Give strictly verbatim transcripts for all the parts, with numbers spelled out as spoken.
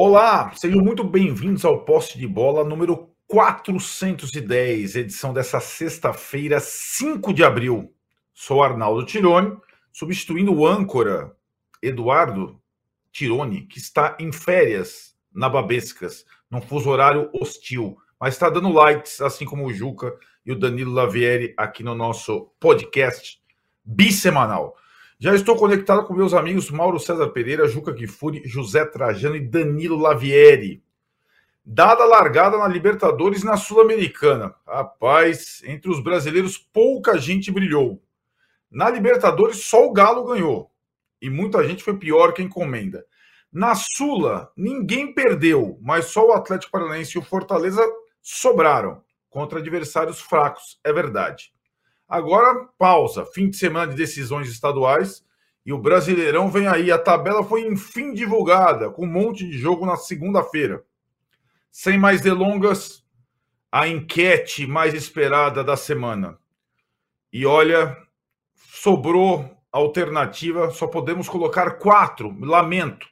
Olá, sejam muito bem-vindos ao Posse de Bola número quatrocentos e dez, edição dessa sexta-feira, cinco de abril. Sou Arnaldo Tironi, substituindo o âncora Eduardo Tironi, que está em férias na Babescas, num fuso horário hostil, mas está dando likes, assim como o Juca e o Danilo Lavieri aqui no nosso podcast bissemanal. Já estou conectado com meus amigos Mauro César Pereira, Juca Kfouri, José Trajano e Danilo Lavieri. Dada a largada na Libertadores e na Sul-Americana. Rapaz, entre os brasileiros pouca gente brilhou. Na Libertadores só o Galo ganhou. E muita gente foi pior que a encomenda. Na Sula, ninguém perdeu, mas só o Atlético Paranaense e o Fortaleza sobraram contra adversários fracos, é verdade. Agora, pausa, fim de semana de decisões estaduais e o Brasileirão vem aí. A tabela foi enfim divulgada, com um monte de jogo na segunda-feira. Sem mais delongas, a enquete mais esperada da semana. E olha, sobrou alternativa, só podemos colocar quatro, lamento.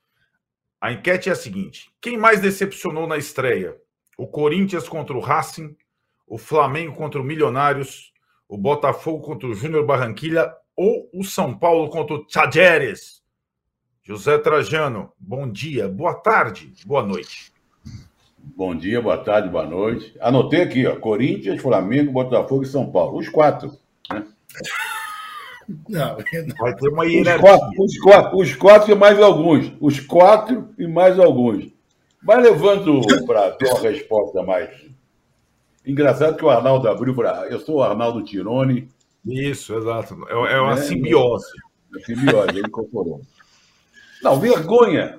A enquete é a seguinte: quem mais decepcionou na estreia? O Corinthians contra o Racing, o Flamengo contra o Milionários, o Botafogo contra o Júnior Barranquilla ou o São Paulo contra o Tajeres? José Trajano, bom dia, boa tarde, boa noite. Bom dia, boa tarde, boa noite. Anotei aqui, ó, Corinthians, Flamengo, Botafogo e São Paulo. Os quatro, né? Não, não. Vai ter uma hierarquia. Os quatro, os, quatro, os quatro e mais alguns. Os quatro e mais alguns. Vai levando para ter uma resposta mais... Engraçado que o Arnaldo abriu para... Eu sou o Arnaldo Tironi. Isso, exato. É, é uma é, simbiose. É uma simbiose, ele incorporou. Não, vergonha.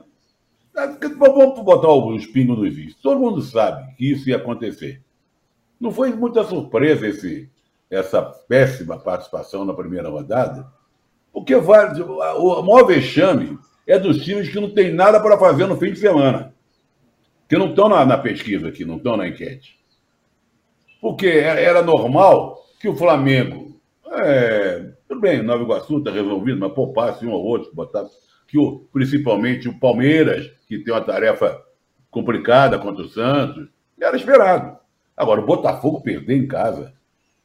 Vamos botar alguns pingos nos is. Todo mundo sabe que isso ia acontecer. Não foi muita surpresa esse, essa péssima participação na primeira rodada, porque vai, o maior vexame é dos times que não tem nada para fazer no fim de semana, que não estão na, na pesquisa aqui, não estão na enquete. Porque era normal que o Flamengo, é, tudo bem, Nova Iguaçu está resolvido, mas poupasse um ou outro, botar, que o, principalmente o Palmeiras, que tem uma tarefa complicada contra o Santos, era esperado. Agora, o Botafogo perder em casa.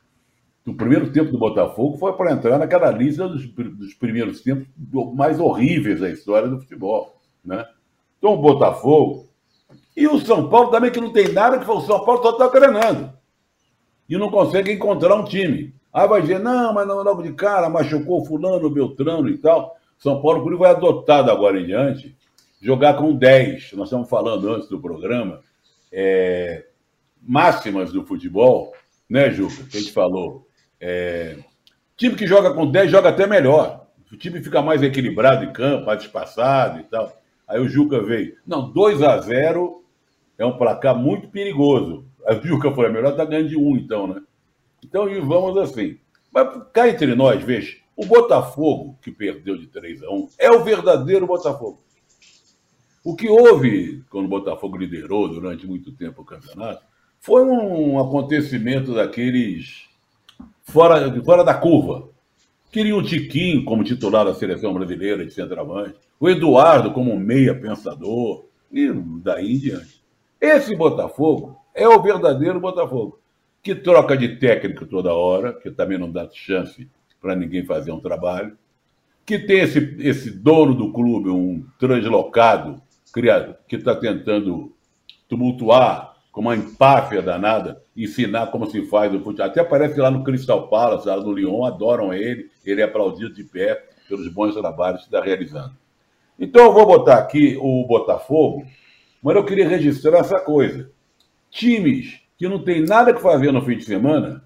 O primeiro tempo do Botafogo foi para entrar naquela lista dos, dos primeiros tempos mais horríveis da história do futebol, né? Então, o Botafogo e o São Paulo também, que não tem nada, que o São Paulo só está treinando. E não consegue encontrar um time. Aí vai dizer, não, mas não, logo de cara, machucou fulano, Beltrano e tal. São Paulo, por isso, vai adotado agora em diante, jogar com dez. Nós estamos falando antes do programa, é, máximas do futebol, né, Juca? Que a gente falou. É, time que joga com dez joga até melhor. O time fica mais equilibrado em campo, mais espaçado e tal. Aí o Juca veio. Não, dois a zero é um placar muito perigoso. A Juca foi a melhor, tá ganhando de um, então, né? Então, e vamos assim. Mas cá entre nós, veja, o Botafogo, que perdeu de três a um, é o verdadeiro Botafogo. O que houve quando o Botafogo liderou durante muito tempo o campeonato foi um acontecimento daqueles fora, fora da curva. Queria o Tiquinho como titular da seleção brasileira de centroavante, o Eduardo como meia pensador, e daí em diante. Esse Botafogo é o verdadeiro Botafogo, que troca de técnico toda hora, que também não dá chance para ninguém fazer um trabalho, que tem esse, esse dono do clube, um translocado, criado, que está tentando tumultuar com uma empáfia danada, ensinar como se faz o futebol. Até parece que lá no Crystal Palace, lá no Lyon, adoram ele, ele é aplaudido de pé pelos bons trabalhos que está realizando. Então eu vou botar aqui o Botafogo, mas eu queria registrar essa coisa. Times que não tem nada que fazer no fim de semana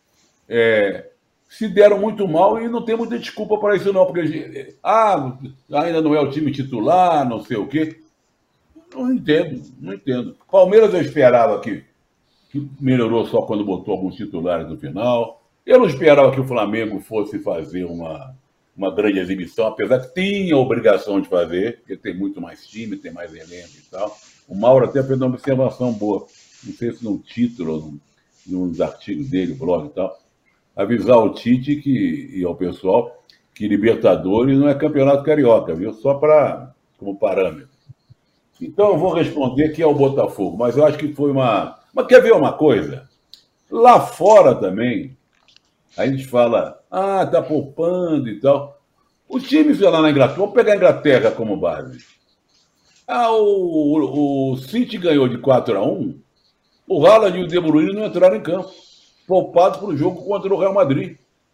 é, se deram muito mal e não tem muita desculpa para isso não, porque ah, ainda não é o time titular, não sei o quê. Não entendo, não entendo. Palmeiras eu esperava que, que melhorou só quando botou alguns titulares no final. Eu não esperava que o Flamengo fosse fazer uma, uma grande exibição, apesar que tinha a obrigação de fazer, porque tem muito mais time, tem mais elenco e tal. O Mauro até fez uma observação boa. Não sei se num título ou num, nos artigos dele, blog e tal, avisar o Tite que, e ao pessoal que Libertadores não é campeonato carioca, viu? Só para como parâmetro. Então eu vou responder que é o Botafogo, mas eu acho que foi uma... Mas quer ver uma coisa? Lá fora também, a gente fala, ah, tá poupando e tal. Os times lá na Inglaterra, vamos pegar a Inglaterra como base. Ah, o, o City ganhou de quatro a um, o Haaland e o De Bruyne não entraram em campo, poupados para o jogo contra o Real Madrid.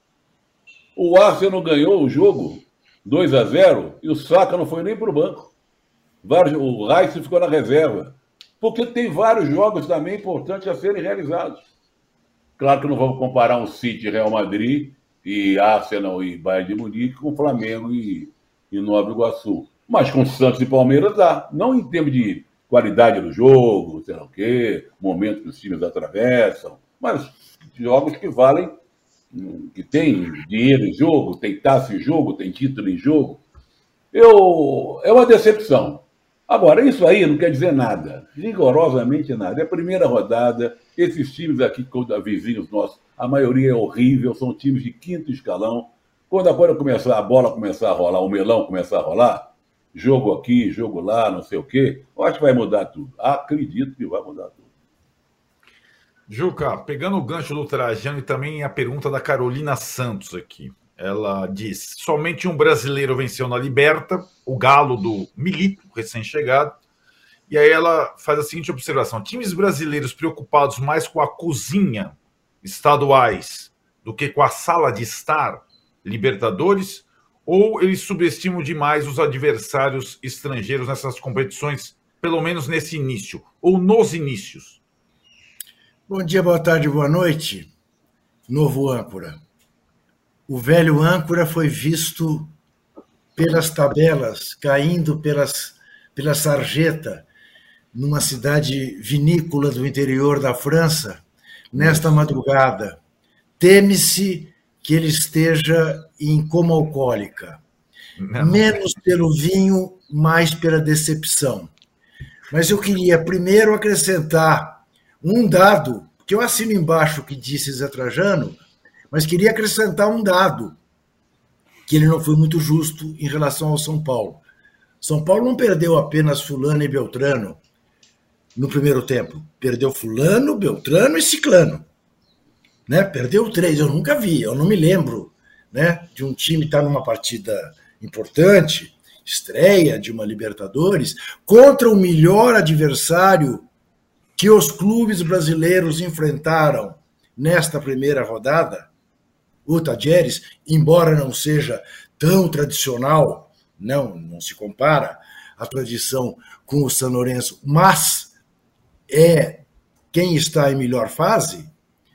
O Arsenal ganhou o jogo dois a zero e o Saka não foi nem para o banco. O Rice ficou na reserva. Porque tem vários jogos também importantes a serem realizados. Claro que não vamos comparar um City, Real Madrid e Arsenal e Bayern de Munique com Flamengo e, e Nova Iguaçu. Mas com Santos e Palmeiras dá. Não em termos de qualidade do jogo, sei lá o quê, momento que os times atravessam, mas jogos que valem, que tem dinheiro em jogo, tem taça em jogo, tem título em jogo. Eu, é uma decepção. Agora, isso aí não quer dizer nada, rigorosamente nada. É a primeira rodada, esses times aqui, vizinhos nossos, a maioria é horrível, são times de quinto escalão. Quando agora começar a bola começar a rolar, o melão começar a rolar, jogo aqui, jogo lá, não sei o quê, eu acho que vai mudar tudo. Acredito que vai mudar tudo. Juca, pegando o gancho do Trajano e também a pergunta da Carolina Santos aqui. Ela diz, somente um brasileiro venceu na Liberta, o Galo do Milito, recém-chegado. E aí ela faz a seguinte observação. Times brasileiros preocupados mais com a cozinha estaduais do que com a sala de estar, Libertadores, ou eles subestimam demais os adversários estrangeiros nessas competições, pelo menos nesse início, ou nos inícios? Bom dia, boa tarde, boa noite. Novo âncora. O velho âncora foi visto pelas tabelas, caindo pelas, pela sarjeta, numa cidade vinícola do interior da França, nesta madrugada. Teme-se que ele esteja em coma alcoólica. Não. Menos pelo vinho, mais pela decepção. Mas eu queria primeiro acrescentar um dado, que eu assino embaixo o que disse Zé Trajano, mas queria acrescentar um dado, que ele não foi muito justo em relação ao São Paulo. São Paulo não perdeu apenas Fulano e Beltrano no primeiro tempo. Perdeu Fulano, Beltrano e Ciclano. Né? Perdeu três, eu nunca vi, eu não me lembro, né, de um time estar numa partida importante, estreia de uma Libertadores, contra o melhor adversário que os clubes brasileiros enfrentaram nesta primeira rodada. O Tajeres, embora não seja tão tradicional, não, não se compara a tradição com o São Lourenço, mas é quem está em melhor fase.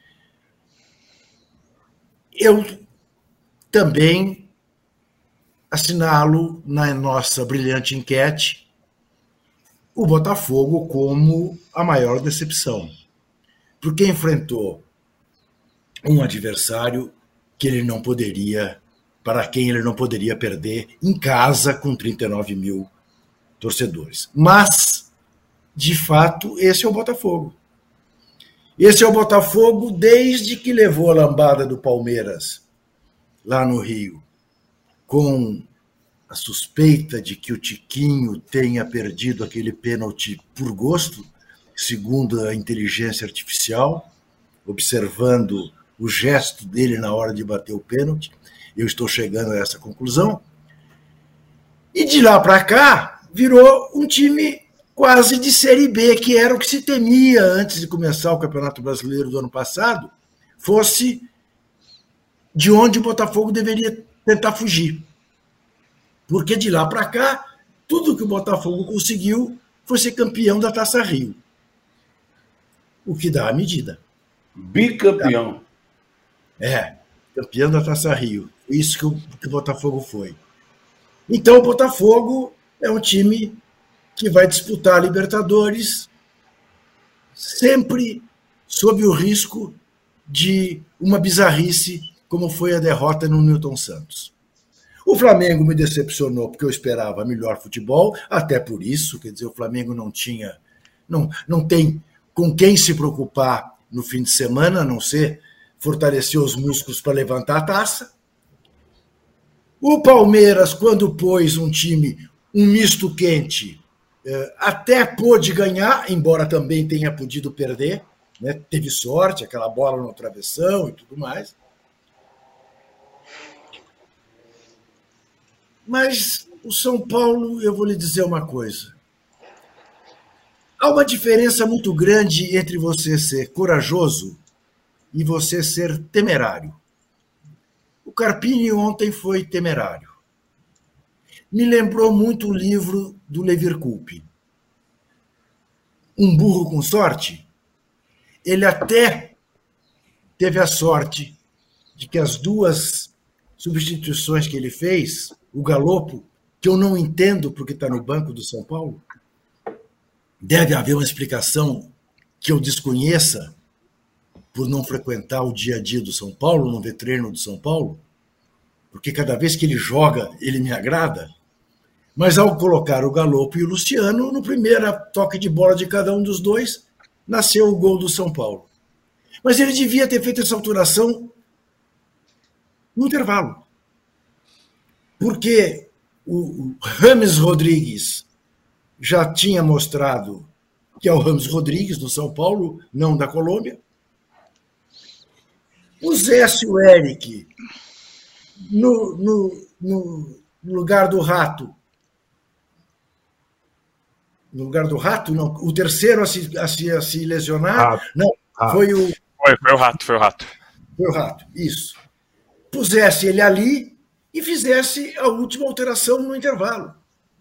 Eu também assinalo na nossa brilhante enquete o Botafogo como a maior decepção, porque enfrentou um adversário que ele não poderia, para quem ele não poderia perder em casa com trinta e nove mil torcedores. Mas, de fato, esse é o Botafogo. Esse é o Botafogo desde que levou a lambada do Palmeiras lá no Rio, com a suspeita de que o Tiquinho tenha perdido aquele pênalti por gosto, segundo a inteligência artificial, observando o gesto dele na hora de bater o pênalti. Eu estou chegando a essa conclusão. E de lá para cá, virou um time quase de Série B, que era o que se temia antes de começar o Campeonato Brasileiro do ano passado, fosse de onde o Botafogo deveria tentar fugir. Porque de lá para cá, tudo que o Botafogo conseguiu foi ser campeão da Taça Rio. O que dá a medida. Bicampeão. É, campeão da Taça Rio. Isso que o, que o Botafogo foi. Então o Botafogo é um time que vai disputar a Libertadores sempre sob o risco de uma bizarrice, como foi a derrota no Newton Santos. O Flamengo me decepcionou porque eu esperava melhor futebol, até por isso, quer dizer, o Flamengo não tinha, não, não tem com quem se preocupar no fim de semana, a não ser fortalecer os músculos para levantar a taça. O Palmeiras, quando pôs um time, um misto quente, até pôde ganhar, embora também tenha podido perder, né? Teve sorte, aquela bola no travessão e tudo mais. Mas o São Paulo, eu vou lhe dizer uma coisa. Há uma diferença muito grande entre você ser corajoso e você ser temerário. O Carpini ontem foi temerário. Me lembrou muito o livro do Leverkusen. Um burro com sorte? Ele até teve a sorte de que as duas substituições que ele fez, o Galopo, que eu não entendo porque está no banco do São Paulo, deve haver uma explicação que eu desconheça por não frequentar o dia a dia do São Paulo, não ver treino do São Paulo, porque cada vez que ele joga, ele me agrada. Mas ao colocar o Galopo e o Luciano, no primeiro toque de bola de cada um dos dois, nasceu o gol do São Paulo. Mas ele devia ter feito essa alteração no intervalo. Porque o James Rodrigues já tinha mostrado que é o James Rodrigues do São Paulo, não da Colômbia. O Zécio Eric, no, no, no lugar do Rato, no lugar do Rato, não, o terceiro a se, a se, a se lesionar, Rato. não, Rato. foi o... Foi, foi o Rato, foi o Rato. Foi o Rato, isso. Pusesse ele ali e fizesse a última alteração no intervalo.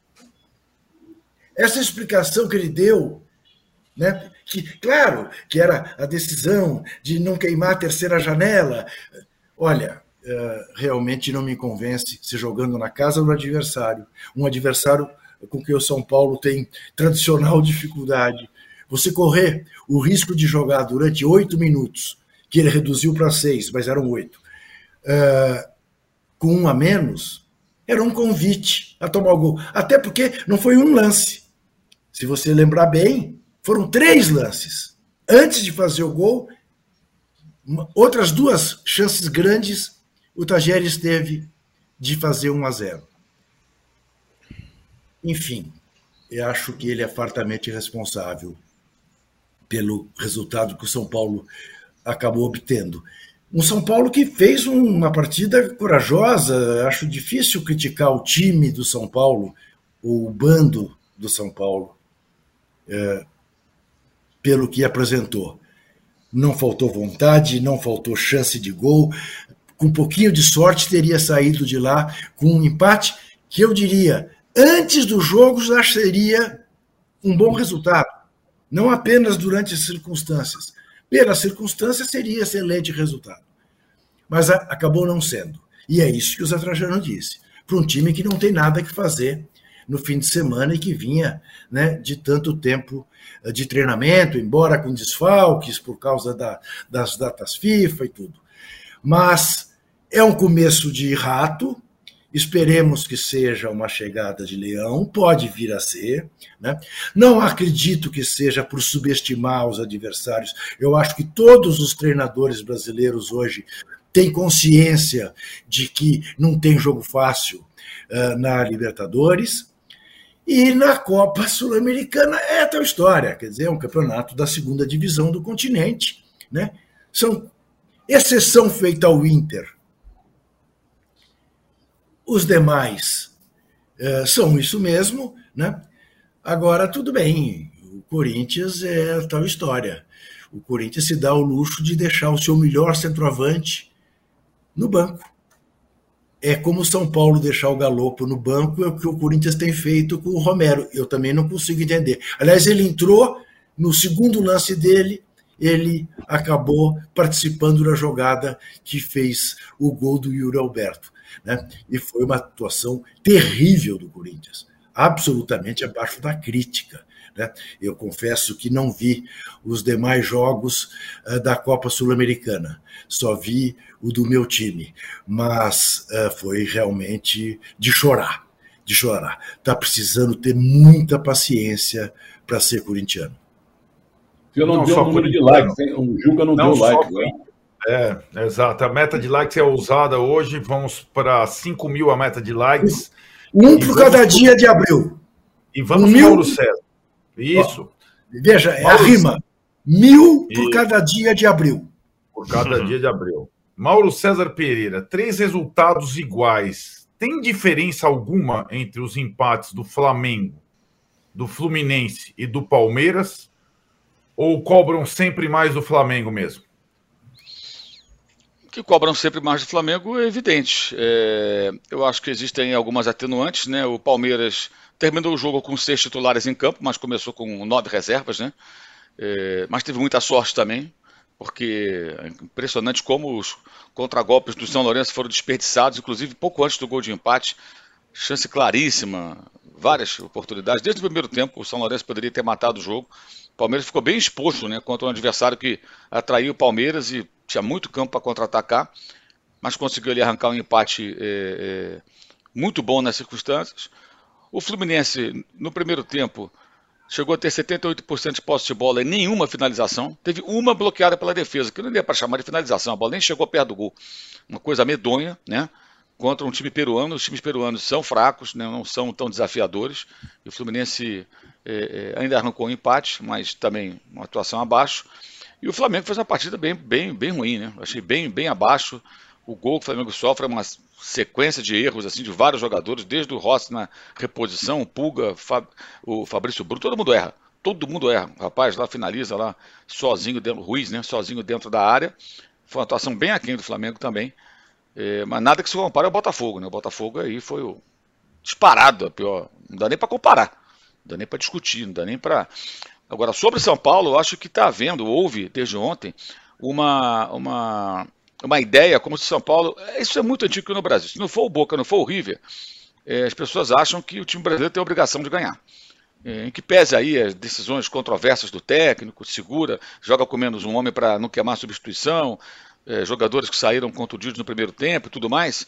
Essa explicação que ele deu, né, que, claro, que era a decisão de não queimar a terceira janela. Olha, realmente não me convence se jogando na casa do adversário, um adversário com que o São Paulo tem tradicional dificuldade. Você correr o risco de jogar durante oito minutos, que ele reduziu para seis, mas eram oito, uh, com um a menos, era um convite a tomar o gol. Até porque não foi um lance. Se você lembrar bem, foram três lances. Antes de fazer o gol, outras duas chances grandes o Tajeres teve de fazer um a zero. Enfim, eu acho que ele é fartamente responsável pelo resultado que o São Paulo acabou obtendo. Um São Paulo que fez uma partida corajosa. Acho difícil criticar o time do São Paulo, o bando do São Paulo, é, pelo que apresentou. Não faltou vontade, não faltou chance de gol. Com um pouquinho de sorte, teria saído de lá com um empate que eu diria, antes do jogo, já seria um bom resultado. Não apenas durante as circunstâncias. Pelas circunstâncias, seria excelente resultado. Mas a, acabou não sendo. E é isso que o Zé Trajano disse. Para um time que não tem nada que fazer no fim de semana e que vinha, né, de tanto tempo de treinamento, embora com desfalques por causa da, das datas FIFA e tudo. Mas é um começo de rato. Esperemos que seja uma chegada de leão, pode vir a ser, né? Não acredito que seja por subestimar os adversários. Eu acho que todos os treinadores brasileiros hoje têm consciência de que não tem jogo fácil uh, na Libertadores. E na Copa Sul-Americana é tal história, quer dizer, é um campeonato da segunda divisão do continente, né? São exceção feita ao Inter. Os demais uh, são isso mesmo, né? Agora, tudo bem, o Corinthians é tal história. O Corinthians se dá o luxo de deixar o seu melhor centroavante no banco. É como o São Paulo deixar o Galopo no banco, é o que o Corinthians tem feito com o Romero. Eu também não consigo entender. Aliás, ele entrou, no segundo lance dele, ele acabou participando da jogada que fez o gol do Yuri Alberto. Né? E foi uma atuação terrível do Corinthians, absolutamente abaixo da crítica. Né? Eu confesso que não vi os demais jogos uh, da Copa Sul-Americana, só vi o do meu time, mas uh, foi realmente de chorar, de chorar. Está precisando ter muita paciência para ser corintiano. Se eu não, não deu o número de likes, o Juca não, não deu like. Né? É, exato. A meta de likes é ousada hoje. Vamos para cinco mil a meta de likes. Um por cada dia de abril. E vamos mil... com Mauro César. Isso. Ó, veja, é Mauro a rima. Mil por e... cada dia de abril. Por cada dia de abril. Mauro César Pereira, três resultados iguais. Tem diferença alguma entre os empates do Flamengo, do Fluminense e do Palmeiras? Ou cobram sempre mais do Flamengo mesmo? Que cobram sempre mais do Flamengo é evidente. É, eu acho que existem algumas atenuantes, né? O Palmeiras terminou o jogo com seis titulares em campo, mas começou com nove reservas, né? É, mas teve muita sorte também, porque é impressionante como os contragolpes do São Lourenço foram desperdiçados, inclusive pouco antes do gol de empate. Chance claríssima, várias oportunidades. Desde o primeiro tempo, o São Lourenço poderia ter matado o jogo. O Palmeiras ficou bem exposto, né, contra um adversário que atraiu o Palmeiras e tinha muito campo para contra-atacar, mas conseguiu ali arrancar um empate é, é, muito bom nas circunstâncias. O Fluminense, no primeiro tempo, chegou a ter setenta e oito por cento de posse de bola e nenhuma finalização. Teve uma bloqueada pela defesa, que não deu para chamar de finalização, a bola nem chegou perto do gol. Uma coisa medonha, né? Contra um time peruano. Os times peruanos são fracos, né? Não são tão desafiadores. E o Fluminense é, é, ainda arrancou um empate, mas também uma atuação abaixo. E o Flamengo fez uma partida bem, bem, bem ruim, né? Achei bem, bem abaixo. O gol que o Flamengo sofre é uma sequência de erros assim, de vários jogadores, desde o Rossi na reposição, o Pulga, Fab... o Fabrício Bruno, todo mundo erra. Todo mundo erra. O rapaz lá finaliza lá sozinho dentro, Ruiz, né? Sozinho dentro da área. Foi uma atuação bem aquém do Flamengo também. É, mas nada que se compare ao Botafogo, né? O Botafogo aí foi o disparado, a pior. Não dá nem para comparar, não dá nem para discutir, não dá nem para. Agora, sobre São Paulo, eu acho que está havendo, houve desde ontem, uma, uma, uma ideia como se São Paulo. Isso é muito antigo no Brasil. Se não for o Boca, não for o River, é, as pessoas acham que o time brasileiro tem a obrigação de ganhar. É, em que pese aí as decisões controversas do técnico, segura, joga com menos um homem para não queimar substituição. É, jogadores que saíram contundidos no primeiro tempo e tudo mais.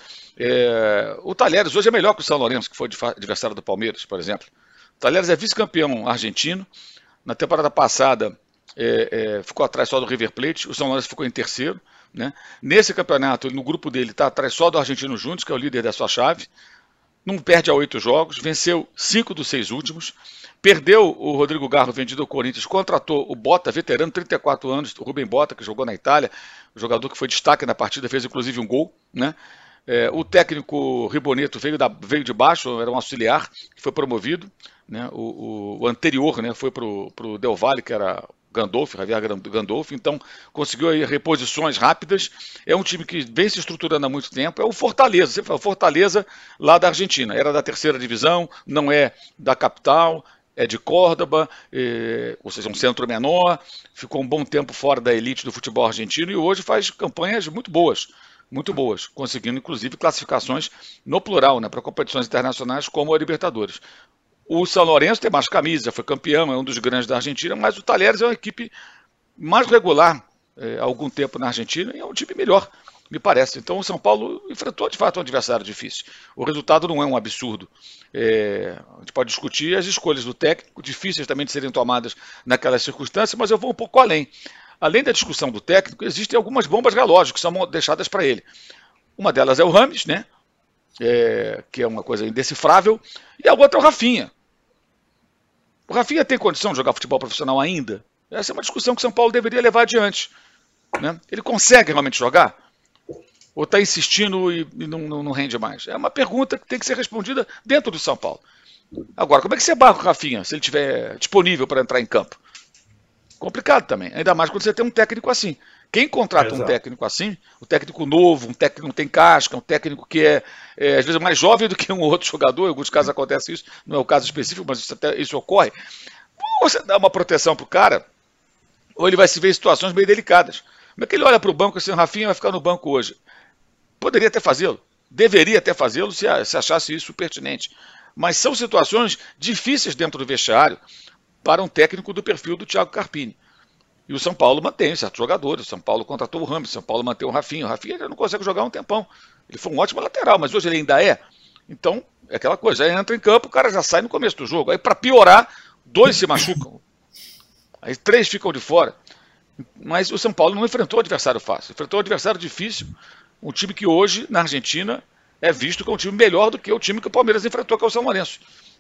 É, o Talheres hoje é melhor que o São Lourenço, que foi adversário do Palmeiras, por exemplo. O Talheres é vice-campeão argentino. Na temporada passada é, é, ficou atrás só do River Plate. O São Lourenço ficou em terceiro, né? Nesse campeonato, no grupo dele, está atrás só do Argentino Júnior, que é o líder da sua chave. Não perde a oito jogos, venceu cinco dos seis últimos. Perdeu o Rodrigo Garro, vendido ao Corinthians, contratou o Bota, veterano, trinta e quatro anos, o Rubem Bota, que jogou na Itália, o jogador que foi destaque na partida, fez inclusive um gol, né? É, o técnico Riboneto veio, da, veio de baixo, era um auxiliar, que foi promovido, né? o, o, o anterior, né, foi para o Del Valle, que era Gandolf, Javier Gandolf, então conseguiu aí reposições rápidas. É um time que vem se estruturando há muito tempo. É o Fortaleza, você fala, Fortaleza lá da Argentina, era da terceira divisão, não é da capital, é de Córdoba, é, ou seja, um centro menor, ficou um bom tempo fora da elite do futebol argentino e hoje faz campanhas muito boas, muito boas, conseguindo inclusive classificações no plural, né, para competições internacionais como a Libertadores. O São Lourenço tem mais camisa, já foi campeão, é um dos grandes da Argentina, mas o Talheres é uma equipe mais regular é, há algum tempo na Argentina e é um time melhor, me parece. Então o São Paulo enfrentou de fato um adversário difícil. O resultado não é um absurdo. É, a gente pode discutir as escolhas do técnico, difíceis também de serem tomadas naquelas circunstâncias, mas eu vou um pouco além. Além da discussão do técnico, existem algumas bombas relógio que são deixadas para ele. Uma delas é o Rames, né? É, que é uma coisa indecifrável, e a outra é o Rafinha. O Rafinha tem condição de jogar futebol profissional ainda? Essa é uma discussão que o São Paulo deveria levar adiante, né? Ele consegue realmente jogar? Ou está insistindo e, e não, não, não rende mais? É uma pergunta que tem que ser respondida dentro do São Paulo. Agora, como é que você barra o Rafinha se ele estiver disponível para entrar em campo? Complicado também, ainda mais quando você tem um técnico assim. Quem contrata Exato. um técnico assim, um técnico novo, um técnico que não tem casca, um técnico que é, é às vezes mais jovem do que um outro jogador, em alguns casos acontece isso, não é o caso específico, mas isso, até, isso ocorre, ou você dá uma proteção pro cara, ou ele vai se ver em situações meio delicadas. Como é que ele olha para o banco assim, o Rafinha vai ficar no banco hoje? Poderia até fazê-lo, deveria até fazê-lo se, se achasse isso pertinente. Mas são situações difíceis dentro do vestiário para um técnico do perfil do Thiago Carpini. E o São Paulo mantém certos jogadores. O São Paulo contratou o Rames, o São Paulo mantém o Rafinha. O Rafinha já não consegue jogar há um tempão. Ele foi um ótimo lateral, mas hoje ele ainda é. Então, é aquela coisa. Aí entra em campo, o cara já sai no começo do jogo. Aí, para piorar, dois se machucam. Aí três ficam de fora. Mas o São Paulo não enfrentou um adversário fácil. Enfrentou um adversário difícil. Um time que hoje, na Argentina, é visto como um time melhor do que o time que o Palmeiras enfrentou, que é o São Lourenço, né?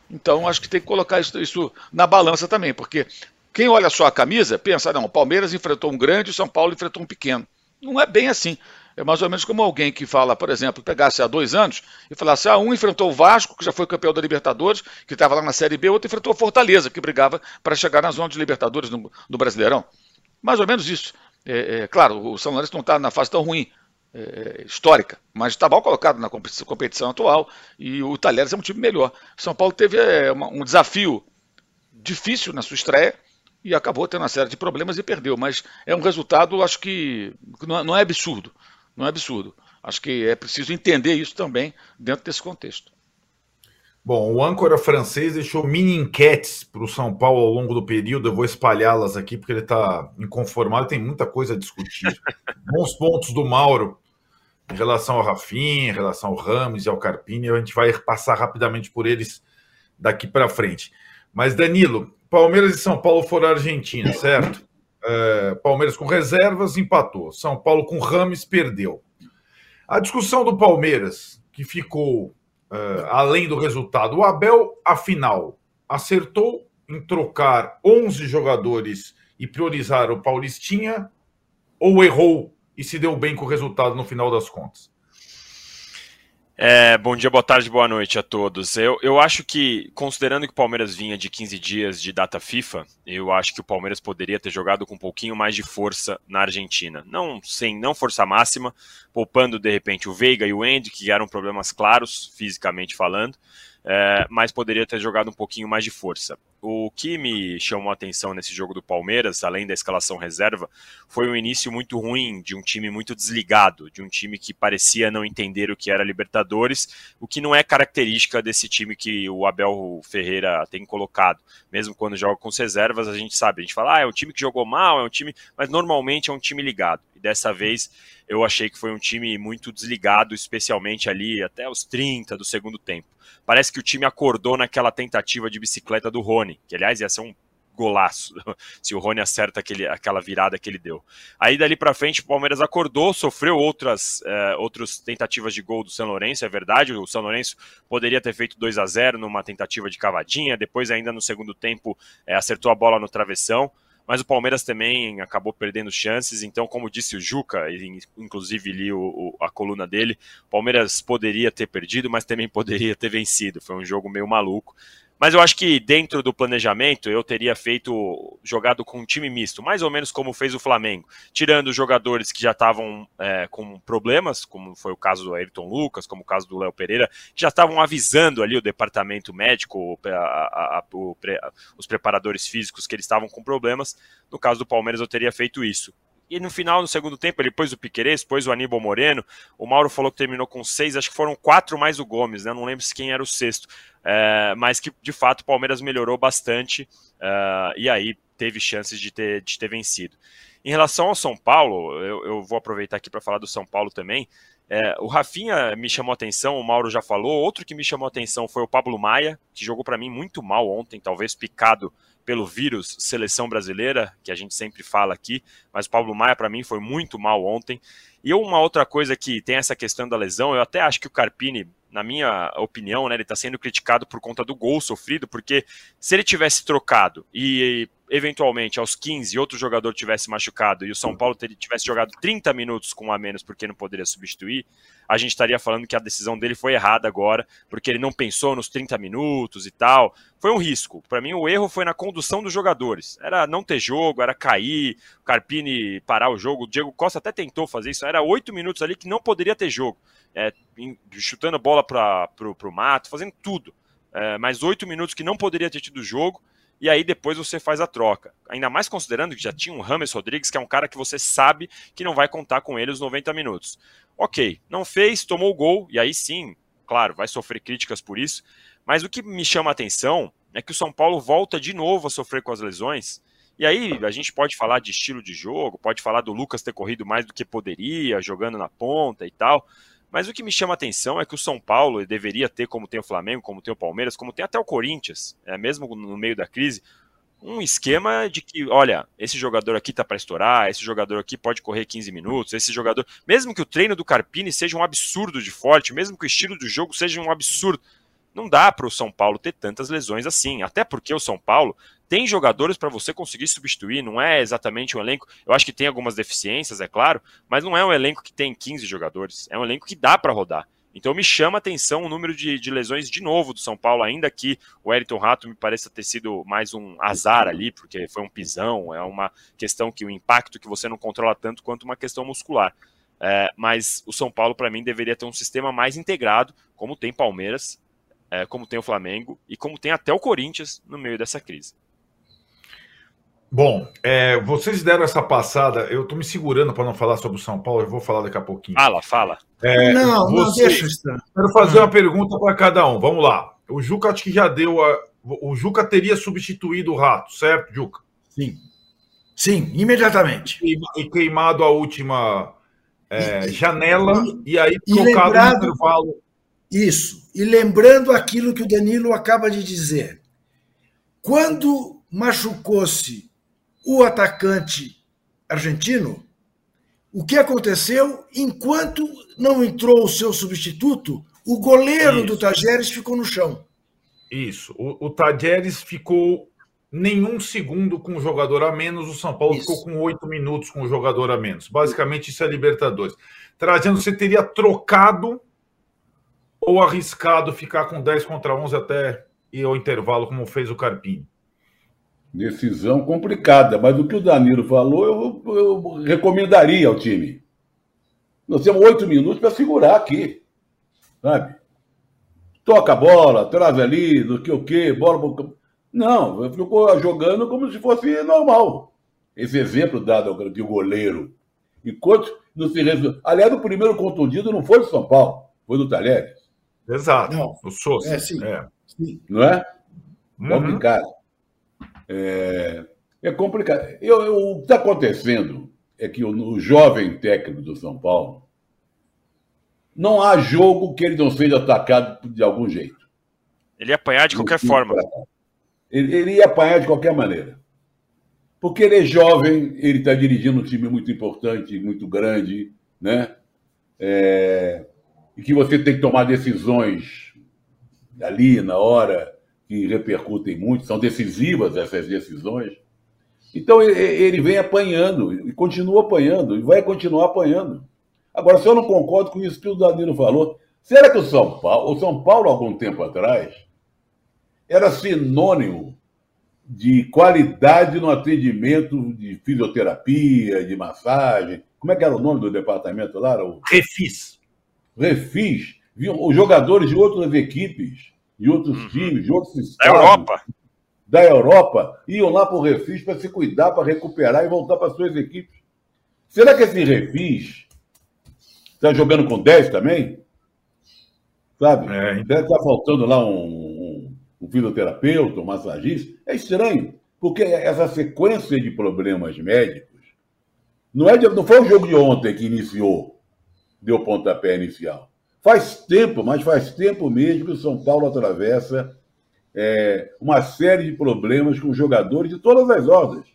Então acho que tem que colocar isso, isso na balança também, porque quem olha só a camisa pensa, não, o Palmeiras enfrentou um grande e o São Paulo enfrentou um pequeno. Não é bem assim. É mais ou menos como alguém que fala, por exemplo, pegasse há dois anos e falasse, ah, um enfrentou o Vasco, que já foi campeão da Libertadores, que estava lá na Série B, outro enfrentou o Fortaleza, que brigava para chegar na zona de Libertadores no, no Brasileirão. Mais ou menos isso. É, é, claro, o São Lourenço não está na fase tão ruim, é, histórica, mas está mal colocado na competição, competição atual e o Talheres é um time melhor. São Paulo teve é, uma, um desafio difícil na sua estreia e acabou tendo uma série de problemas e perdeu, mas é um resultado, acho que não, não é absurdo. Não é absurdo. Acho que é preciso entender isso também dentro desse contexto. Bom, o âncora francês deixou mini enquetes para o São Paulo ao longo do período. Eu vou espalhá-las aqui porque ele está inconformado, tem muita coisa a discutir. Bons pontos do Mauro em relação ao Rafinha, em relação ao Rames e ao Carpini. A gente vai passar rapidamente por eles daqui para frente. Mas, Danilo, Palmeiras e São Paulo foram à Argentina, certo? É, Palmeiras com reservas empatou. São Paulo com Rames perdeu. A discussão do Palmeiras, que ficou uh, além do resultado, o Abel, afinal, acertou em trocar onze jogadores e priorizar o Paulistinha ou errou e se deu bem com o resultado no final das contas? É, bom dia, boa tarde, boa noite a todos. Eu, eu acho que, considerando que o Palmeiras vinha de quinze dias de data FIFA, eu acho que o Palmeiras poderia ter jogado com um pouquinho mais de força na Argentina. Não, sem, não força máxima, poupando de repente o Veiga e o Endy, que eram problemas claros, fisicamente falando, é, mas poderia ter jogado um pouquinho mais de força. O que me chamou a atenção nesse jogo do Palmeiras, além da escalação reserva, foi um início muito ruim de um time muito desligado, de um time que parecia não entender o que era Libertadores, o que não é característica desse time que o Abel Ferreira tem colocado. Mesmo quando joga com as reservas, a gente sabe, a gente fala, ah, é um time que jogou mal, é um time, mas normalmente é um time ligado. E dessa vez eu achei que foi um time muito desligado, especialmente ali até os trinta do segundo tempo. Parece que o time acordou naquela tentativa de bicicleta do Rony, que aliás ia ser um golaço, se o Rony acerta aquele, aquela virada que ele deu. Aí dali pra frente o Palmeiras acordou, sofreu outras, é, outras tentativas de gol do São Lourenço, é verdade, o São Lourenço poderia ter feito dois a zero numa tentativa de cavadinha, depois ainda no segundo tempo é, acertou a bola no travessão, mas o Palmeiras também acabou perdendo chances, então como disse o Juca, inclusive li o, o, a coluna dele, o Palmeiras poderia ter perdido, mas também poderia ter vencido, foi um jogo meio maluco. Mas eu acho que dentro do planejamento eu teria feito, jogado com um time misto, mais ou menos como fez o Flamengo, tirando os jogadores que já estavam é, com problemas, como foi o caso do Ayrton Lucas, como o caso do Léo Pereira, que já estavam avisando ali o departamento médico, a, a, a, o, os preparadores físicos que eles estavam com problemas. No caso do Palmeiras eu teria feito isso. E no final, no segundo tempo, ele pôs o Piquerez, pôs o Aníbal Moreno, o Mauro falou que terminou com seis, acho que foram quatro mais o Gomes, né? Não lembro se quem era o sexto, é, mas que de fato o Palmeiras melhorou bastante, é, e aí teve chances de ter, de ter vencido. Em relação ao São Paulo, eu, eu vou aproveitar aqui para falar do São Paulo também, é, o Rafinha me chamou a atenção, o Mauro já falou, outro que me chamou a atenção foi o Pablo Maia, que jogou para mim muito mal ontem, talvez picado pelo vírus seleção brasileira, que a gente sempre fala aqui, mas o Pablo Maia para mim foi muito mal ontem. E uma outra coisa que tem essa questão da lesão, eu até acho que o Carpini, na minha opinião, né, ele está sendo criticado por conta do gol sofrido, porque se ele tivesse trocado e eventualmente aos quinze outro jogador tivesse machucado e o São Paulo tivesse jogado trinta minutos com um a menos porque não poderia substituir, a gente estaria falando que a decisão dele foi errada agora, porque ele não pensou nos trinta minutos e tal. Foi um risco. Para mim, o erro foi na condução dos jogadores. Era não ter jogo, era cair, o Carpini parar o jogo. O Diego Costa até tentou fazer isso. Era oito minutos ali que não poderia ter jogo. É, chutando a bola para o mato, fazendo tudo. É, mas oito minutos que não poderia ter tido jogo. E aí depois você faz a troca. Ainda mais considerando que já tinha um Rames Rodrigues, que é um cara que você sabe que não vai contar com ele os noventa minutos. Ok, não fez, tomou o gol, e aí sim, claro, vai sofrer críticas por isso, mas o que me chama a atenção é que o São Paulo volta de novo a sofrer com as lesões, e aí a gente pode falar de estilo de jogo, pode falar do Lucas ter corrido mais do que poderia, jogando na ponta e tal, mas o que me chama a atenção é que o São Paulo deveria ter, como tem o Flamengo, como tem o Palmeiras, como tem até o Corinthians, é, mesmo no meio da crise, um esquema de que, olha, esse jogador aqui tá para estourar, esse jogador aqui pode correr quinze minutos, esse jogador, mesmo que o treino do Carpini seja um absurdo de forte, mesmo que o estilo do jogo seja um absurdo, Não dá para o São Paulo ter tantas lesões assim, até porque o São Paulo tem jogadores para você conseguir substituir, não é exatamente um elenco, eu acho que tem algumas deficiências, é claro, mas não é um elenco que tem quinze jogadores, é um elenco que dá para rodar. Então me chama a atenção o número de, de lesões de novo do São Paulo, ainda que o Wellington Rato me pareça ter sido mais um azar ali, porque foi um pisão, é uma questão que o impacto que você não controla tanto quanto uma questão muscular. É, mas o São Paulo, para mim, deveria ter um sistema mais integrado, como tem Palmeiras, é, como tem o Flamengo e como tem até o Corinthians no meio dessa crise. Bom, é, vocês deram essa passada, eu estou me segurando para não falar sobre o São Paulo, eu vou falar daqui a pouquinho. Fala, fala. É, não, você, não, deixa estar. Quero fazer uma pergunta para cada um, vamos lá. O Juca acho que já deu, a, o Juca teria substituído o Rato, certo, Juca? Sim, sim, imediatamente. E, e queimado a última é, janela e, e aí e trocado lembrado, no intervalo. Isso, e lembrando aquilo que o Danilo acaba de dizer. Quando machucou-se o atacante argentino, o que aconteceu? Enquanto não entrou o seu substituto, o goleiro Isso. do Tajeres ficou no chão. Isso. O, o Tajeres ficou nenhum segundo com o jogador a menos, o São Paulo isso. ficou com oito minutos com o jogador a menos. Basicamente, isso é Libertadores. Trajano, você teria trocado ou arriscado ficar com dez contra onze até ir ao intervalo, como fez o Carpini? Decisão complicada, mas o que o Danilo falou, eu, eu recomendaria ao time. Nós temos oito minutos para segurar aqui, sabe? Toca a bola, traz ali, do que o que, bola... Não, ficou jogando como se fosse normal. Esse exemplo dado ao goleiro. Enquanto não se resolve... Aliás, o primeiro contundido não foi do São Paulo, foi do Talheres. Exato, não. O Sousa. É, sim. É. sim. Não é? Uhum. Complicado. É, é complicado. Eu, eu, o que está acontecendo é que o, o jovem técnico do São Paulo não há jogo que ele não seja atacado de algum jeito. Ele ia apanhar de qualquer forma. Ele, ele ia apanhar de qualquer maneira. Porque ele é jovem, ele está dirigindo um time muito importante, muito grande, né? É, e que você tem que tomar decisões ali, na hora, que repercutem muito, são decisivas essas decisões. Então ele vem apanhando, e continua apanhando, e vai continuar apanhando. Agora, se eu não concordo com isso que o Danilo falou, será que o São Paulo, o São Paulo, algum tempo atrás, era sinônimo de qualidade no atendimento de fisioterapia, de massagem? Como é que era o nome do departamento lá? O Refis. Refis. Viam os jogadores de outras equipes, de outros uhum. times, de outros estados. Da Europa. Da Europa, iam lá para o Refis para se cuidar, para recuperar e voltar para suas equipes. Será que esse Refis está jogando com dez também? Sabe? É. Deve estar faltando lá um, um, um fisioterapeuta, um massagista. É estranho, porque essa sequência de problemas médicos não, é de, não foi o jogo de ontem que iniciou, deu pontapé inicial. Faz tempo, mas faz tempo mesmo que o São Paulo atravessa é, uma série de problemas com jogadores de todas as ordens.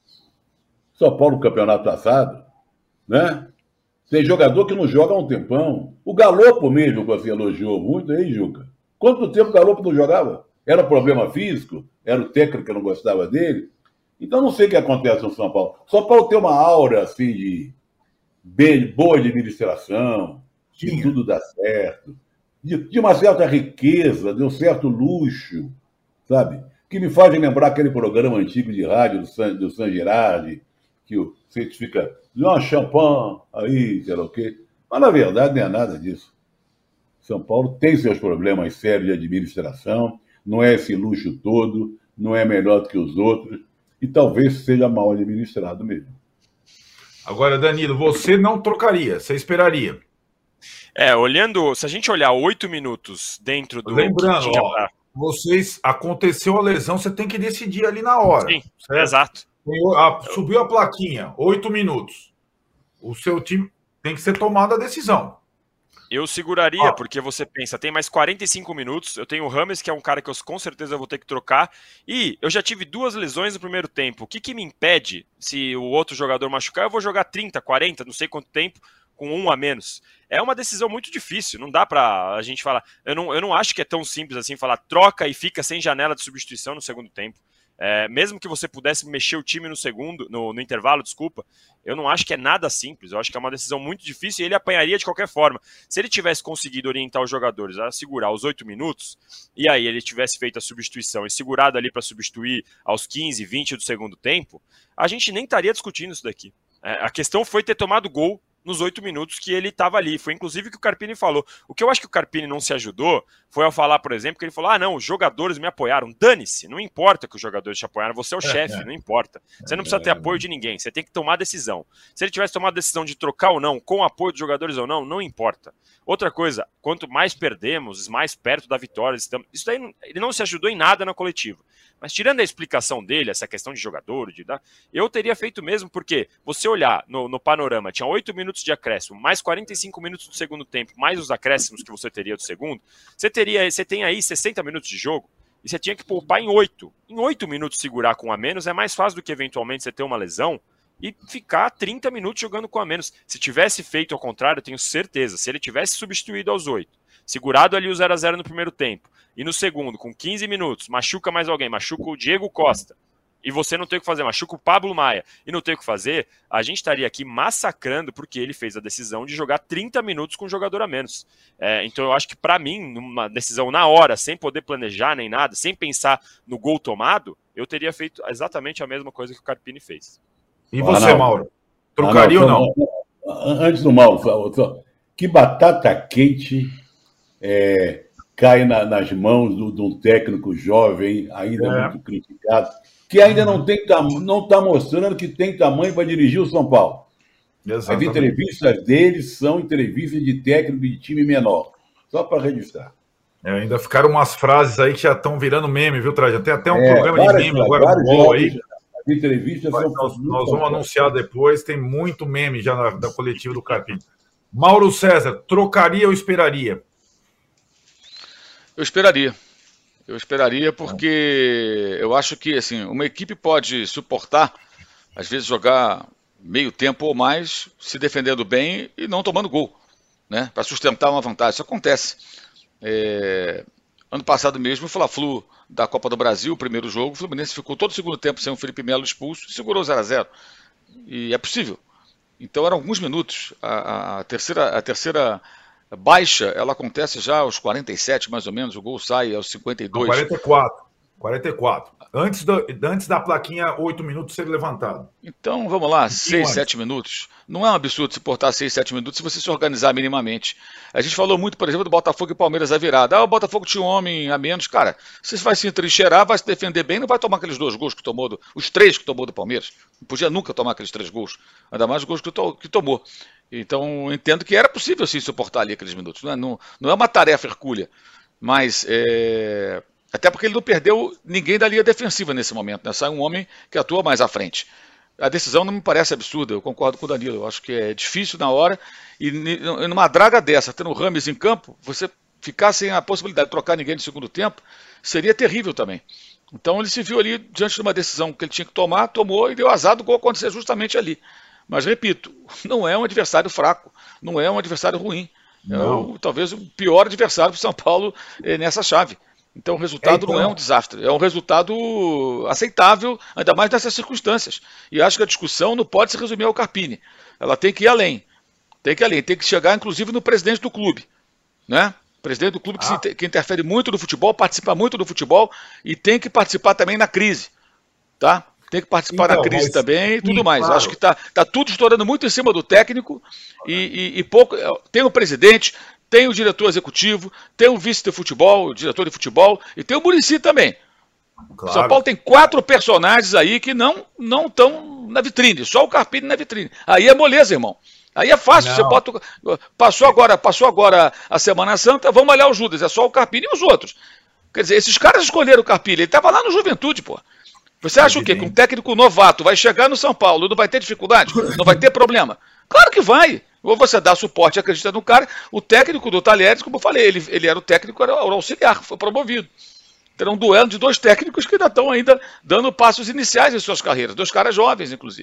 São Paulo, no campeonato passado, né? Tem jogador que não joga há um tempão. O Galopo mesmo, que você elogiou muito, aí, Juca. Quanto tempo o Galopo não jogava? Era um problema físico? Era o técnico que não gostava dele? Então, não sei o que acontece no São Paulo. São Paulo tem uma aura, assim, de bem, boa administração, de tudo dá certo, de, de uma certa riqueza, de um certo luxo, sabe? Que me faz lembrar aquele programa antigo de rádio do San, do San Girardi, que o você fica, um champanhe aí, sei lá o quê. Mas, na verdade, não é nada disso. São Paulo tem seus problemas sérios de administração, não é esse luxo todo, não é melhor do que os outros, e talvez seja mal administrado mesmo. Agora, Danilo, você não trocaria, você esperaria. É, olhando, se a gente olhar oito minutos dentro do... Lembrando, ó, pra... vocês, aconteceu a lesão, você tem que decidir ali na hora. Sim, certo? Exato. A, subiu a plaquinha, oito minutos. O seu time tem que ser tomada a decisão. Eu seguraria, ah. porque você pensa, tem mais quarenta e cinco minutos, eu tenho o Rames, que é um cara que eu com certeza vou ter que trocar, e eu já tive duas lesões no primeiro tempo. O que, que me impede, se o outro jogador machucar, eu vou jogar trinta, quarenta, não sei quanto tempo, com um a menos. É uma decisão muito difícil, não dá pra a gente falar. Eu não, eu não acho que é tão simples assim falar troca e fica sem janela de substituição no segundo tempo. É, mesmo que você pudesse mexer o time no segundo, no, no intervalo, desculpa, eu não acho que é nada simples. Eu acho que é uma decisão muito difícil e ele apanharia de qualquer forma. Se ele tivesse conseguido orientar os jogadores a segurar os oito minutos, e aí ele tivesse feito a substituição e segurado ali para substituir aos quinze, vinte do segundo tempo, a gente nem estaria discutindo isso daqui. É, a questão foi ter tomado gol nos oito minutos que ele estava ali. Foi inclusive o que o Carpini falou. O que eu acho que o Carpini não se ajudou foi ao falar, por exemplo, que ele falou, ah não, os jogadores me apoiaram. Dane-se, não importa que os jogadores te apoiaram, você é o chefe, é, não importa. Você não precisa ter apoio de ninguém, você tem que tomar decisão. Se ele tivesse tomado a decisão de trocar ou não, com o apoio dos jogadores ou não, não importa. Outra coisa, quanto mais perdemos, mais perto da vitória estamos... Isso daí, ele não se ajudou em nada na coletiva. Mas tirando a explicação dele, essa questão de jogador, de, eu teria feito mesmo, porque você olhar no, no panorama, tinha oito minutos de acréscimo, mais quarenta e cinco minutos do segundo tempo, mais os acréscimos que você teria do segundo, você, teria, você tem aí sessenta minutos de jogo, e você tinha que poupar em oito. Em oito minutos segurar com um a menos é mais fácil do que eventualmente você ter uma lesão e ficar trinta minutos jogando com a menos. Se tivesse feito ao contrário, eu tenho certeza, se ele tivesse substituído aos oito, segurado ali o zero a zero no primeiro tempo, e no segundo, com quinze minutos, machuca mais alguém, machuca o Diego Costa, e você não tem o que fazer, machuca o Pablo Maia, e não tem o que fazer, a gente estaria aqui massacrando porque ele fez a decisão de jogar trinta minutos com um jogador a menos. É, então eu acho que para mim, numa decisão na hora, sem poder planejar nem nada, sem pensar no gol tomado, eu teria feito exatamente a mesma coisa que o Carpini fez. E você, ah, Mauro? Trocaria ah, não, ou não? Antes do Mauro, que batata quente é, cai na, nas mãos do, de um técnico jovem, ainda é. muito criticado, que ainda não tem não está mostrando que tem tamanho para dirigir o São Paulo. Exatamente. As entrevistas dele são entrevistas de técnico de time menor, só para registrar. É, ainda ficaram umas frases aí que já estão virando meme, viu, Traja? Tem até um é, programa várias, de meme agora no Gol aí. As entrevistas Mas são nós, nós vamos anunciar depois, tem muito meme já na, da coletiva do Carpini. Mauro César, trocaria ou esperaria? Eu esperaria. Eu esperaria porque eu acho que assim, uma equipe pode suportar, às vezes jogar meio tempo ou mais, se defendendo bem e não tomando gol, né? Para sustentar uma vantagem. Isso acontece. É... Ano passado mesmo, o Fla-Flu da Copa do Brasil, o primeiro jogo, o Fluminense ficou todo o segundo tempo sem o Felipe Melo expulso e segurou zero a zero. E é possível. Então eram alguns minutos. A, a, a, terceira, a terceira baixa, ela acontece já aos quarenta e sete, mais ou menos, o gol sai aos cinquenta e dois. quarenta e quatro. quarenta e quatro. Antes, do, antes da plaquinha, oito minutos ser levantado. Então, vamos lá, seis, sete minutos. Não é um absurdo se portar seis, sete minutos se você se organizar minimamente. A gente falou muito, por exemplo, do Botafogo e Palmeiras a virada. Ah, o Botafogo tinha um homem a menos. Cara, você vai se entrincheirar, vai se defender bem, não vai tomar aqueles dois gols que tomou, do, os três que tomou do Palmeiras. Não podia nunca tomar aqueles três gols. Ainda mais os gols que, to, que tomou. Então, eu entendo que era possível sim suportar ali aqueles minutos. Não é, não, não é uma tarefa hercúlea, mas... É... Até porque ele não perdeu ninguém da linha defensiva nesse momento, né? Sai um homem que atua mais à frente. A decisão não me parece absurda, eu concordo com o Danilo. Eu acho que é difícil na hora. E numa draga dessa, tendo o Rames em campo, você ficar sem a possibilidade de trocar ninguém no segundo tempo, seria terrível também. Então ele se viu ali diante de uma decisão que ele tinha que tomar, tomou e deu azar do gol acontecer justamente ali. Mas, repito, não é um adversário fraco, não é um adversário ruim. É o, talvez o pior adversário para o São Paulo é, nessa chave. Então o resultado é, então... não é um desastre, é um resultado aceitável, ainda mais nessas circunstâncias. E acho que a discussão não pode se resumir ao Carpini. Ela tem que ir além. Tem que ir além, tem que chegar inclusive no presidente do clube. Né? O presidente do clube que, ah. se, que interfere muito no futebol, participa muito do futebol e tem que participar também na crise. Tá? Tem que participar então, da crise mas... também e tudo Sim, mais. Claro. Acho que está tá tudo estourando muito em cima do técnico e, e, e pouco. Tem o presidente. Tem o diretor executivo, tem o vice de futebol, o diretor de futebol, e tem o Muricy também. Claro. São Paulo tem quatro personagens aí que não não estão na vitrine, só o Carpini na vitrine. Aí é moleza, irmão. Aí é fácil, não. Você bota. Passou agora, passou agora a Semana Santa, vamos olhar o Judas, é só o Carpini e os outros. Quer dizer, esses caras escolheram o Carpini, ele estava lá no Juventude, pô. Você acha o quê? Que um técnico novato vai chegar no São Paulo, não vai ter dificuldade? Não vai ter problema? Claro que vai. Ou você dá suporte e acredita no cara. O técnico do Talheres, como eu falei, ele, ele era o técnico, era o auxiliar, foi promovido. Terá um duelo de dois técnicos que ainda estão ainda dando passos iniciais em suas carreiras, dois caras jovens, inclusive.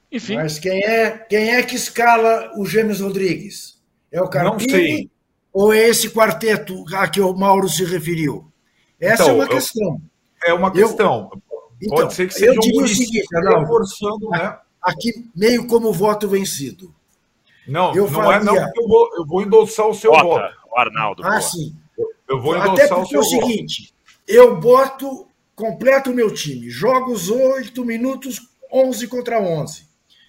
Enfim. Mas quem é, quem é que escala o James Rodrigues? É o Carpini ou é esse quarteto a que o Mauro se referiu? Essa então, é uma eu, questão. É uma questão. Eu, então, Pode ser que seja eu diria o seguinte, reforçando, né? Aqui meio como voto vencido. Não, eu não faria... é não, porque eu vou, eu vou endossar o seu Bota, voto. O Arnaldo. Ah, boa. sim. Eu, eu vou endossar Até porque o, seu é o seguinte, voto. Eu boto, completo o meu time, jogo os oito minutos, onze contra onze.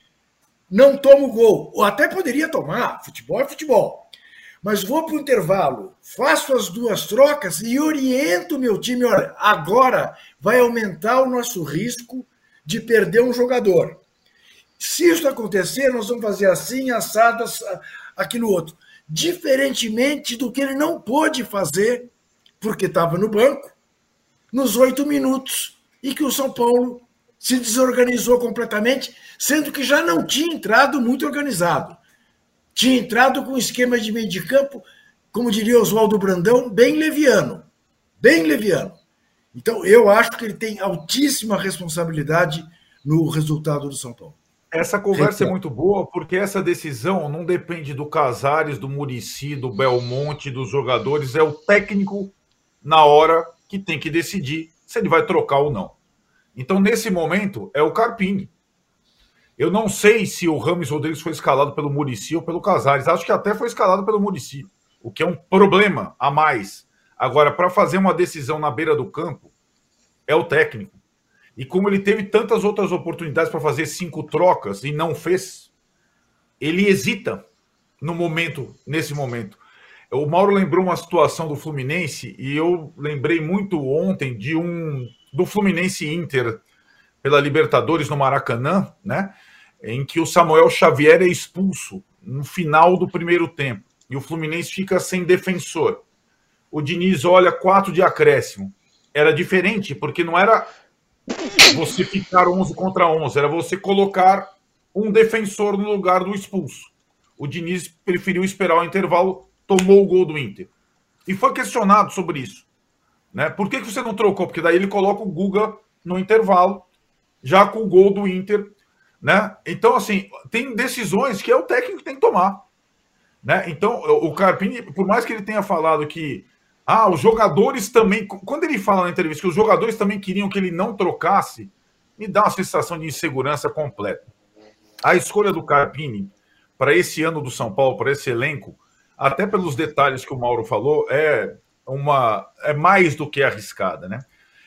Não tomo gol, ou até poderia tomar, futebol é futebol. Mas vou para o intervalo, faço as duas trocas e oriento o meu time. Olha, agora vai aumentar o nosso risco de perder um jogador. Se isso acontecer, nós vamos fazer assim, assado, aquilo outro. Diferentemente do que ele não pôde fazer, porque estava no banco, nos oito minutos, e que o São Paulo se desorganizou completamente, sendo que já não tinha entrado muito organizado. Tinha entrado com um esquema de meio de campo, como diria Oswaldo Brandão, bem leviano. Bem leviano. Então, eu acho que ele tem altíssima responsabilidade no resultado do São Paulo. Essa conversa é muito boa, porque essa decisão não depende do Casares, do Muricy, do Belmonte, dos jogadores. É o técnico, na hora, que tem que decidir se ele vai trocar ou não. Então, nesse momento, é o Carpini. Eu não sei se o Rames Rodrigues foi escalado pelo Muricy ou pelo Casares. Acho que até foi escalado pelo Muricy, o que é um problema a mais. Agora, para fazer uma decisão na beira do campo, é o técnico. E como ele teve tantas outras oportunidades para fazer cinco trocas e não fez, ele hesita no momento, nesse momento. O Mauro lembrou uma situação do Fluminense e eu lembrei muito ontem de um do Fluminense Inter pela Libertadores no Maracanã, né? Em que o Samuel Xavier é expulso no final do primeiro tempo e o Fluminense fica sem defensor. O Diniz olha quatro de acréscimo. Era diferente porque não era você ficar onze contra onze, era você colocar um defensor no lugar do expulso. O Diniz preferiu esperar o intervalo, tomou o gol do Inter. E foi questionado sobre isso. Né? Por que você não trocou? Porque daí ele coloca o Guga no intervalo, já com o gol do Inter. Né? Então, assim, tem decisões que é o técnico que tem que tomar. Né? Então, o Carpini, por mais que ele tenha falado que ah, os jogadores também... Quando ele fala na entrevista que os jogadores também queriam que ele não trocasse, me dá uma sensação de insegurança completa. A escolha do Carpini para esse ano do São Paulo, para esse elenco, até pelos detalhes que o Mauro falou, é, uma, é mais do que arriscada. Né?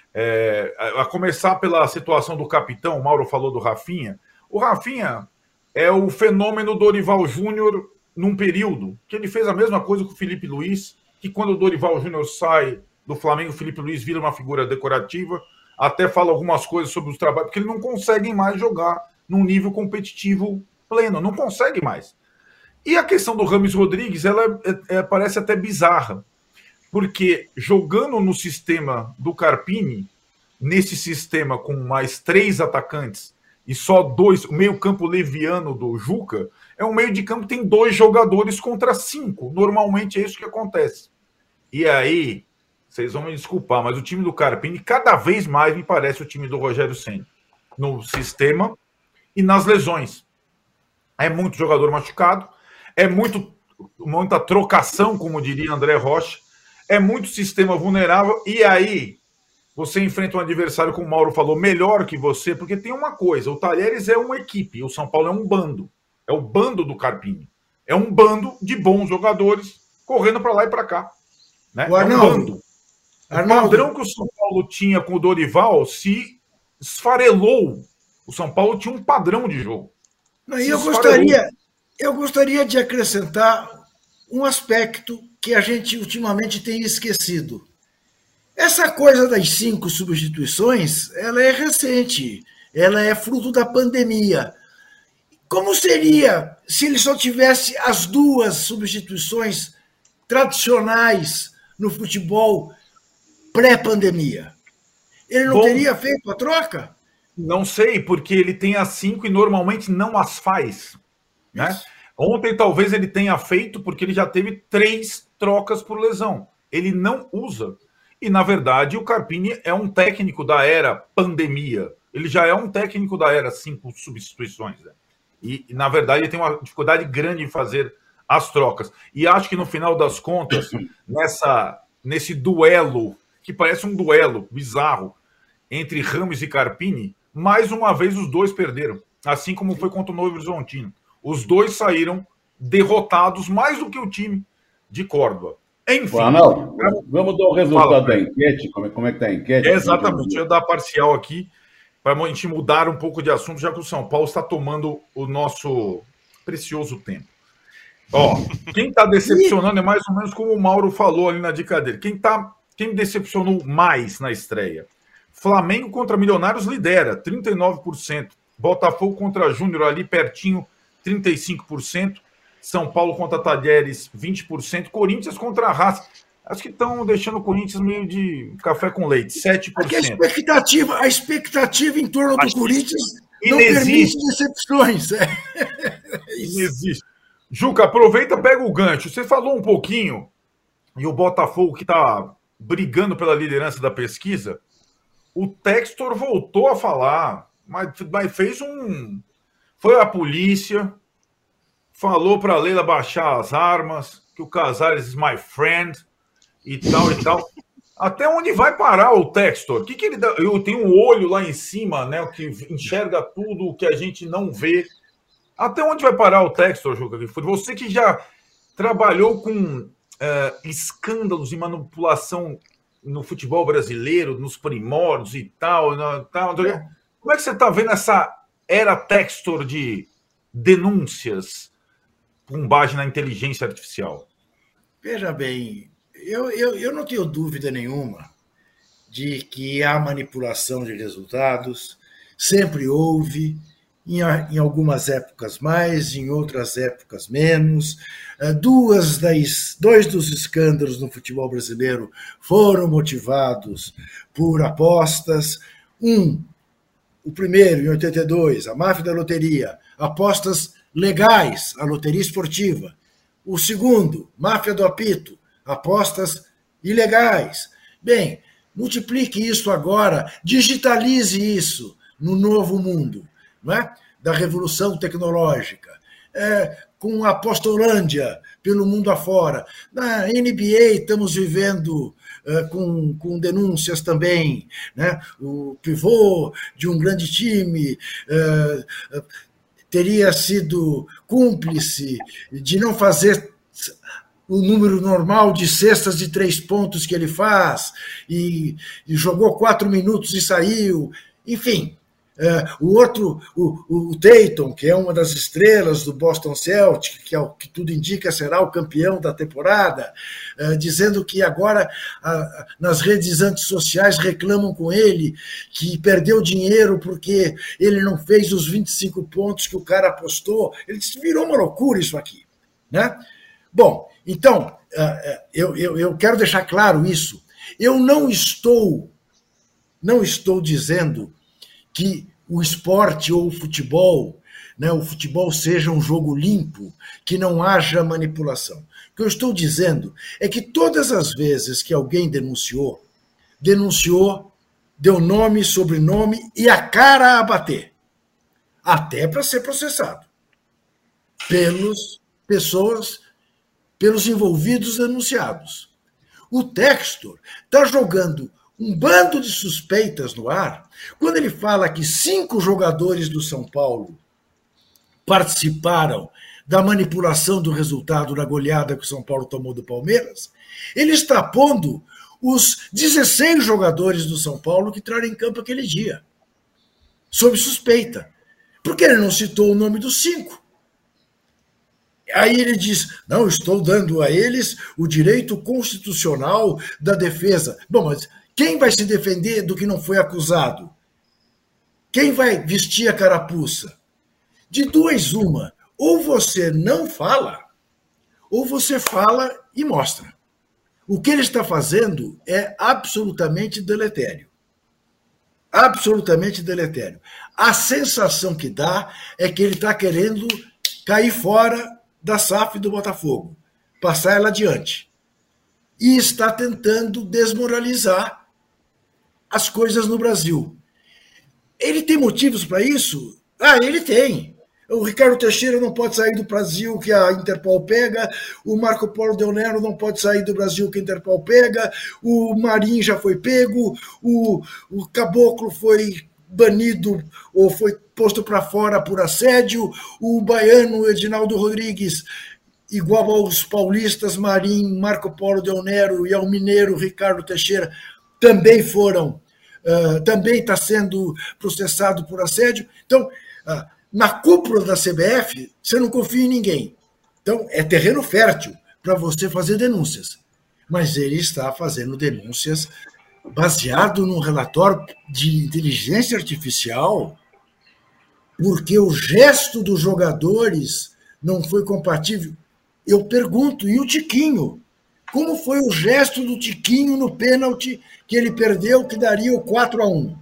É, a começar pela situação do capitão, o Mauro falou do Rafinha. O Rafinha é o fenômeno Dorival Júnior num período que ele fez a mesma coisa com o Felipe Luiz, que quando o Dorival Júnior sai do Flamengo, o Felipe Luiz vira uma figura decorativa, até fala algumas coisas sobre os trabalhos, porque ele não consegue mais jogar num nível competitivo pleno, não consegue mais. E a questão do Rames Rodrigues, ela é, é, parece até bizarra, porque jogando no sistema do Carpini, nesse sistema com mais três atacantes e só dois, o meio campo leviano do Juca, é um meio de campo que tem dois jogadores contra cinco. Normalmente é isso que acontece. E aí, vocês vão me desculpar, mas o time do Carpini cada vez mais me parece o time do Rogério Ceni, no sistema e nas lesões. É muito jogador machucado, é muito, muita trocação, como diria André Rocha, é muito sistema vulnerável, e aí você enfrenta um adversário, como o Mauro falou, melhor que você, porque tem uma coisa, o Talheres é uma equipe, o São Paulo é um bando, é o bando do Carpini, é um bando de bons jogadores correndo para lá e para cá. Né? O Arnaldo, é um bando. O padrão que o São Paulo tinha com o Dorival se esfarelou. O São Paulo tinha um padrão de jogo. Não, eu, gostaria, eu gostaria de acrescentar um aspecto que a gente ultimamente tem esquecido. Essa coisa das cinco substituições, ela é recente, ela é fruto da pandemia. Como seria se ele só tivesse as duas substituições tradicionais no futebol pré-pandemia? Ele não Bom, teria feito a troca? Não sei, porque ele tem as cinco e normalmente não as faz. Né? Ontem talvez ele tenha feito porque ele já teve três trocas por lesão. Ele não usa. E, na verdade, o Carpini é um técnico da era pandemia. Ele já é um técnico da era cinco substituições. Né? E, na verdade, ele tem uma dificuldade grande em fazer as trocas. E acho que, no final das contas, nessa, nesse duelo, que parece um duelo bizarro, entre Ramos e Carpini, mais uma vez os dois perderam. Assim como foi contra o Novo Horizontino. Os dois saíram derrotados mais do que o time de Córdoba. Enfim. Arnaldo, vamos dar o resultado Fala, da enquete. Como é, como é que está a enquete? É exatamente. Eu ia dar a parcial aqui para a gente mudar um pouco de assunto, já que o São Paulo está tomando o nosso precioso tempo. Ó, quem está decepcionando é mais ou menos como o Mauro falou ali na dica dele. Quem, tá, quem me decepcionou mais na estreia? Flamengo contra Milionários lidera, trinta e nove por cento. Botafogo contra Júnior ali pertinho, trinta e cinco por cento. São Paulo contra Talheres, vinte por cento. Corinthians contra a Racing. Acho que estão deixando o Corinthians meio de café com leite, sete por cento. Porque a expectativa, a expectativa em torno Acho do Corinthians que não inexiste. permite decepções. É. Inexiste. Juca, aproveita, pega o gancho. Você falou um pouquinho, e o Botafogo que está brigando pela liderança da pesquisa, o Textor voltou a falar, mas, mas fez um... Foi a polícia, falou para a Leila baixar as armas, que o Casares is my friend, e tal, e tal. Até onde vai parar o Textor? O que, que ele dá? Eu tenho um olho lá em cima, né, que enxerga tudo o que a gente não vê. Até onde vai parar o Textor, Juca? Você que já trabalhou com é, escândalos e manipulação no futebol brasileiro, nos primórdios e tal, tal. Como é que você está vendo essa era Textor de denúncias com base na inteligência artificial? Veja bem, eu, eu, eu não tenho dúvida nenhuma de que há manipulação de resultados, sempre houve, em, em algumas épocas mais, em outras épocas menos. Duas das, dois dos escândalos no futebol brasileiro foram motivados por apostas. Um, o primeiro, em oitenta e dois, a máfia da loteria, apostas legais, a loteria esportiva. O segundo, máfia do apito, apostas ilegais. Bem, multiplique isso agora, digitalize isso no novo mundo, não é? Da revolução tecnológica, é, com a Apostolândia pelo mundo afora. Na N B A estamos vivendo é, com, com denúncias também, né? O pivô de um grande time é, é, teria sido cúmplice de não fazer o número normal de cestas de três pontos que ele faz, e, e jogou quatro minutos e saiu. Enfim, é, o outro, o, o Tatum, que é uma das estrelas do Boston Celtics, que, é o, que tudo indica será o campeão da temporada, é, dizendo que agora a, nas redes antissociais reclamam com ele que perdeu dinheiro porque ele não fez os vinte e cinco pontos que o cara apostou. Ele disse, virou uma loucura isso aqui, né? Bom, então, eu, eu, eu quero deixar claro isso. Eu não estou, não estou dizendo que o esporte ou o futebol, né, o futebol seja um jogo limpo, que não haja manipulação. O que eu estou dizendo é que todas as vezes que alguém denunciou, denunciou, deu nome, sobrenome e a cara a bater, até para ser processado pelas pessoas, pelos envolvidos denunciados. O Textor está jogando um bando de suspeitas no ar quando ele fala que cinco jogadores do São Paulo participaram da manipulação do resultado da goleada que o São Paulo tomou do Palmeiras. Ele está pondo os dezesseis jogadores do São Paulo que entraram em campo aquele dia, sob suspeita, porque ele não citou o nome dos cinco. Aí ele diz, não, estou dando a eles o direito constitucional da defesa. Bom, mas quem vai se defender do que não foi acusado? Quem vai vestir a carapuça? De duas, uma. Ou você não fala, ou você fala e mostra. O que ele está fazendo é absolutamente deletério. Absolutamente deletério. A sensação que dá é que ele está querendo cair fora da S A F do Botafogo, passar ela adiante. E está tentando desmoralizar as coisas no Brasil. Ele tem motivos para isso? Ah, ele tem. O Ricardo Teixeira não pode sair do Brasil que a Interpol pega, o Marco Polo Del Nero não pode sair do Brasil que a Interpol pega, o Marim já foi pego, o, o Caboclo foi banido ou foi posto para fora por assédio, o baiano Edinaldo Rodrigues, igual aos paulistas Marim, Marco Polo Del Nero e ao mineiro Ricardo Teixeira, também foram, uh, também está sendo processado por assédio. Então, uh, na cúpula da C B F, você não confia em ninguém. Então, é terreno fértil para você fazer denúncias. Mas ele está fazendo denúncias baseado num relatório de inteligência artificial, porque o gesto dos jogadores não foi compatível. Eu pergunto, e o Tiquinho? Como foi o gesto do Tiquinho no pênalti que ele perdeu, que daria o quatro a um?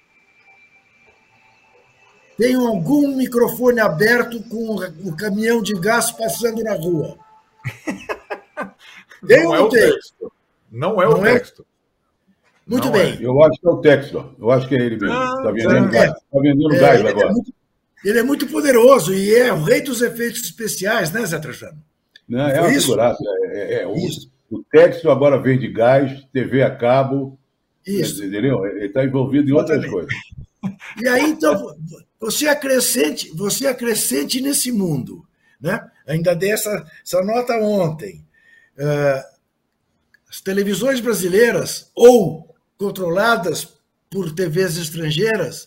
Tem algum microfone aberto com o caminhão de gás passando na rua? Tem não é o tem? texto. Não é o não texto. É? Muito não bem. É. Eu acho que é o texto. Eu acho que é ele mesmo. Está vendendo, é. gás, tá vendendo é, gás ele agora. É muito, ele é muito poderoso e é o rei dos efeitos especiais, né, Zé Trajano? Não, é uma figuraça. É, é, o, o texto agora vende gás, T V a cabo. Isso. Entendeu? Ele está envolvido em outras coisas. E aí, então, você acrescente, você acrescente nesse mundo, né? Ainda dei essa, essa nota ontem. Uh, as televisões brasileiras, ou controladas por T Vs estrangeiras,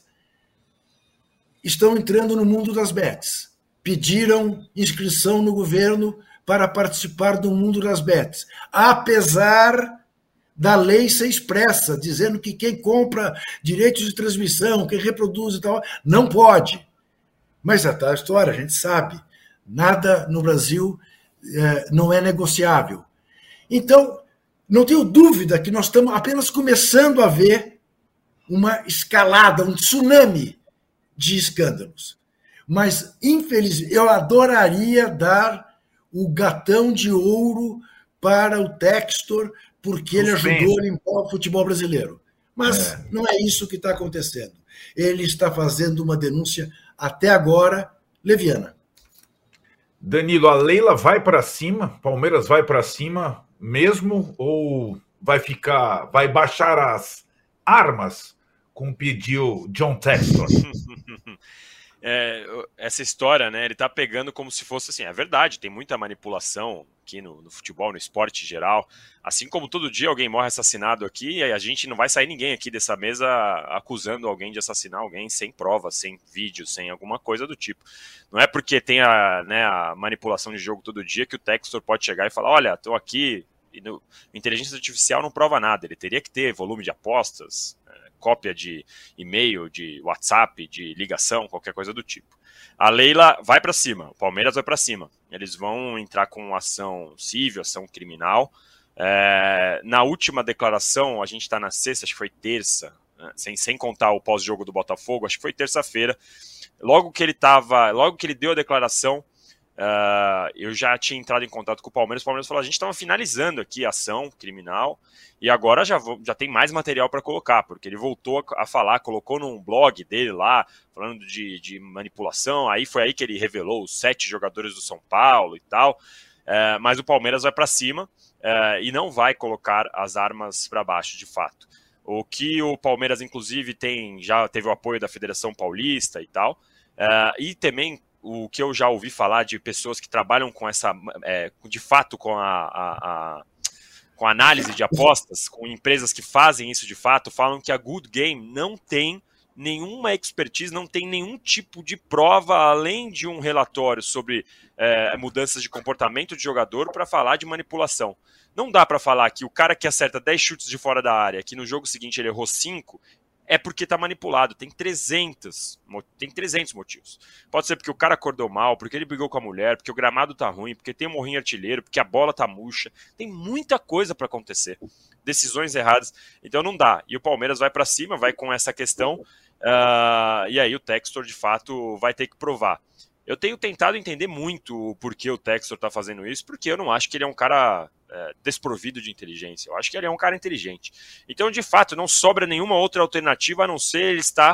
estão entrando no mundo das bets. Pediram inscrição no governo para participar do mundo das bets, apesar da lei ser expressa, dizendo que quem compra direitos de transmissão, quem reproduz e tal, não pode. Mas é tal história, a gente sabe. Nada no Brasil é, não é negociável. Então, não tenho dúvida que nós estamos apenas começando a ver uma escalada, um tsunami de escândalos. Mas, infelizmente, eu adoraria dar o gatão de ouro para o Textor, porque ele ajudou a limpar o futebol brasileiro. Mas é. não é isso que está acontecendo. Ele está fazendo uma denúncia, até agora, leviana. Danilo, a Leila vai para cima? Palmeiras vai para cima mesmo? Ou vai ficar, vai baixar as armas, como pediu John Textor? É, essa história, né, ele tá pegando como se fosse assim, é verdade, tem muita manipulação aqui no, no futebol, no esporte em geral, assim como todo dia alguém morre assassinado aqui, e a gente não vai sair ninguém aqui dessa mesa acusando alguém de assassinar alguém sem prova, sem vídeo, sem alguma coisa do tipo. Não é porque tem a, né, a manipulação de jogo todo dia que o Textor pode chegar e falar, olha, tô aqui, e no, inteligência artificial não prova nada, ele teria que ter volume de apostas, cópia de e-mail, de WhatsApp, de ligação, qualquer coisa do tipo. A Leila vai para cima, o Palmeiras vai para cima. Eles vão entrar com ação civil, ação criminal. É, na última declaração, a gente está na sexta, acho que foi terça, né, sem, sem contar o pós-jogo do Botafogo, acho que foi terça-feira. Logo que ele tava, logo que ele deu a declaração, Uh, eu já tinha entrado em contato com o Palmeiras. O Palmeiras falou: a gente estava finalizando aqui a ação criminal e agora já, vou, já tem mais material para colocar, porque ele voltou a, a falar, colocou num blog dele lá, falando de, de manipulação. Aí foi aí que ele revelou os sete jogadores do São Paulo e tal. Uh, mas o Palmeiras vai para cima uh, e não vai colocar as armas para baixo, de fato. O que o Palmeiras, inclusive, tem, já teve o apoio da Federação Paulista e tal, uh, e também o que eu já ouvi falar de pessoas que trabalham com essa, é, de fato, com a, a, a com a análise de apostas, com empresas que fazem isso de fato, falam que a Good Game não tem nenhuma expertise, não tem nenhum tipo de prova, além de um relatório sobre é, mudanças de comportamento de jogador, para falar de manipulação. Não dá para falar que o cara que acerta dez chutes de fora da área, que no jogo seguinte ele errou cinco, é porque está manipulado. Tem trezentos, tem trezentos motivos. Pode ser porque o cara acordou mal, porque ele brigou com a mulher, porque o gramado tá ruim, porque tem um morrinho artilheiro, porque a bola tá murcha. Tem muita coisa para acontecer. Decisões erradas. Então não dá. E o Palmeiras vai para cima, vai com essa questão, uh, e aí o Textor, de fato, vai ter que provar. Eu tenho tentado entender muito o porquê o Textor está fazendo isso, porque eu não acho que ele é um cara é, desprovido de inteligência. Eu acho que ele é um cara inteligente. Então, de fato, não sobra nenhuma outra alternativa a não ser ele estar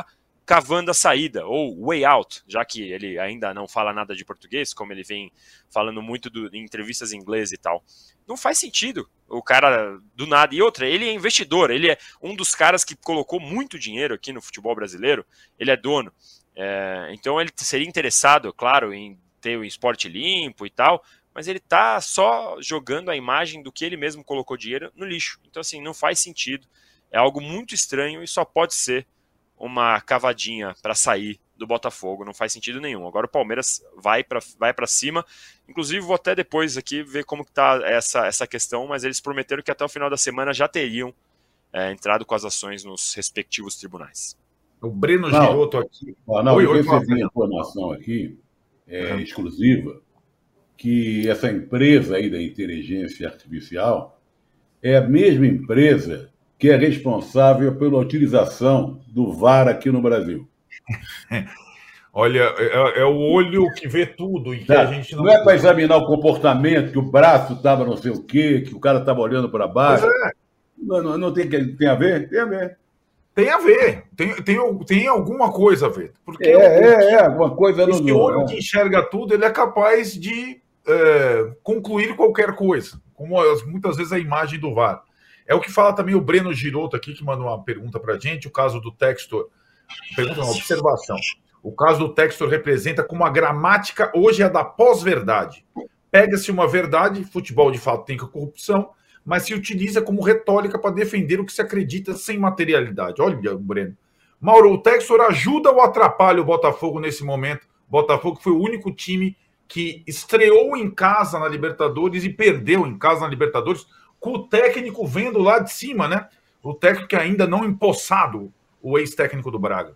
cavando a saída, ou way out, já que ele ainda não fala nada de português, como ele vem falando muito do, em entrevistas em inglês e tal. Não faz sentido o cara do nada. E outra, ele é investidor, ele é um dos caras que colocou muito dinheiro aqui no futebol brasileiro, ele é dono. É, então ele seria interessado, claro, em ter o esporte limpo e tal, mas ele tá só jogando a imagem do que ele mesmo colocou dinheiro no lixo. Então assim, não faz sentido, é algo muito estranho e só pode ser uma cavadinha para sair do Botafogo, não faz sentido nenhum. Agora o Palmeiras vai para vai para cima, inclusive vou até depois aqui ver como que tá essa, essa questão, mas eles prometeram que até o final da semana já teriam é, entrado com as ações nos respectivos tribunais. O Breno Giroto aqui. Não, não, eu recebi informação aqui, é, uhum. exclusiva, que essa empresa aí da inteligência artificial é a mesma empresa que é responsável pela utilização do V A R aqui no Brasil. Olha, é, é o olho que vê tudo. E que tá. a gente não não é para examinar o comportamento, que o braço estava não sei o quê, que o cara estava olhando para baixo. É. Não, não, não tem, tem a ver? Tem a ver. Tem a ver. Tem, tem, tem alguma coisa a ver. Porque é, o, é, é, alguma coisa esse no olho que enxerga tudo, ele é capaz de é, concluir qualquer coisa. Como muitas vezes a imagem do V A R. É o que fala também o Breno Giroto aqui, que mandou uma pergunta para a gente, o caso do Textor. Pergunta, uma observação. O caso do Textor representa como a gramática hoje é a da pós-verdade. Pega-se uma verdade, futebol de fato tem corrupção, mas se utiliza como retórica para defender o que se acredita sem materialidade. Olha, Breno. Mauro, o Textor ajuda ou atrapalha o Botafogo nesse momento? O Botafogo foi o único time que estreou em casa na Libertadores e perdeu em casa na Libertadores, com o técnico vendo lá de cima, né? O técnico que ainda não empossado, o ex-técnico do Braga.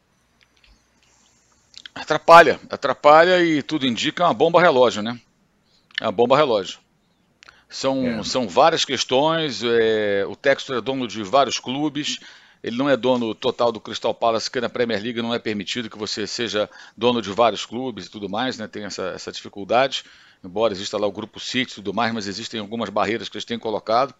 Atrapalha, atrapalha e tudo indica uma bomba relógio, né? É uma bomba relógio. São, é. são várias questões, é, o Textor é dono de vários clubes, ele não é dono total do Crystal Palace, que na Premier League não é permitido que você seja dono de vários clubes e tudo mais, né? Tem essa, essa dificuldade. Embora exista lá o Grupo City e tudo mais, mas existem algumas barreiras que eles têm colocado.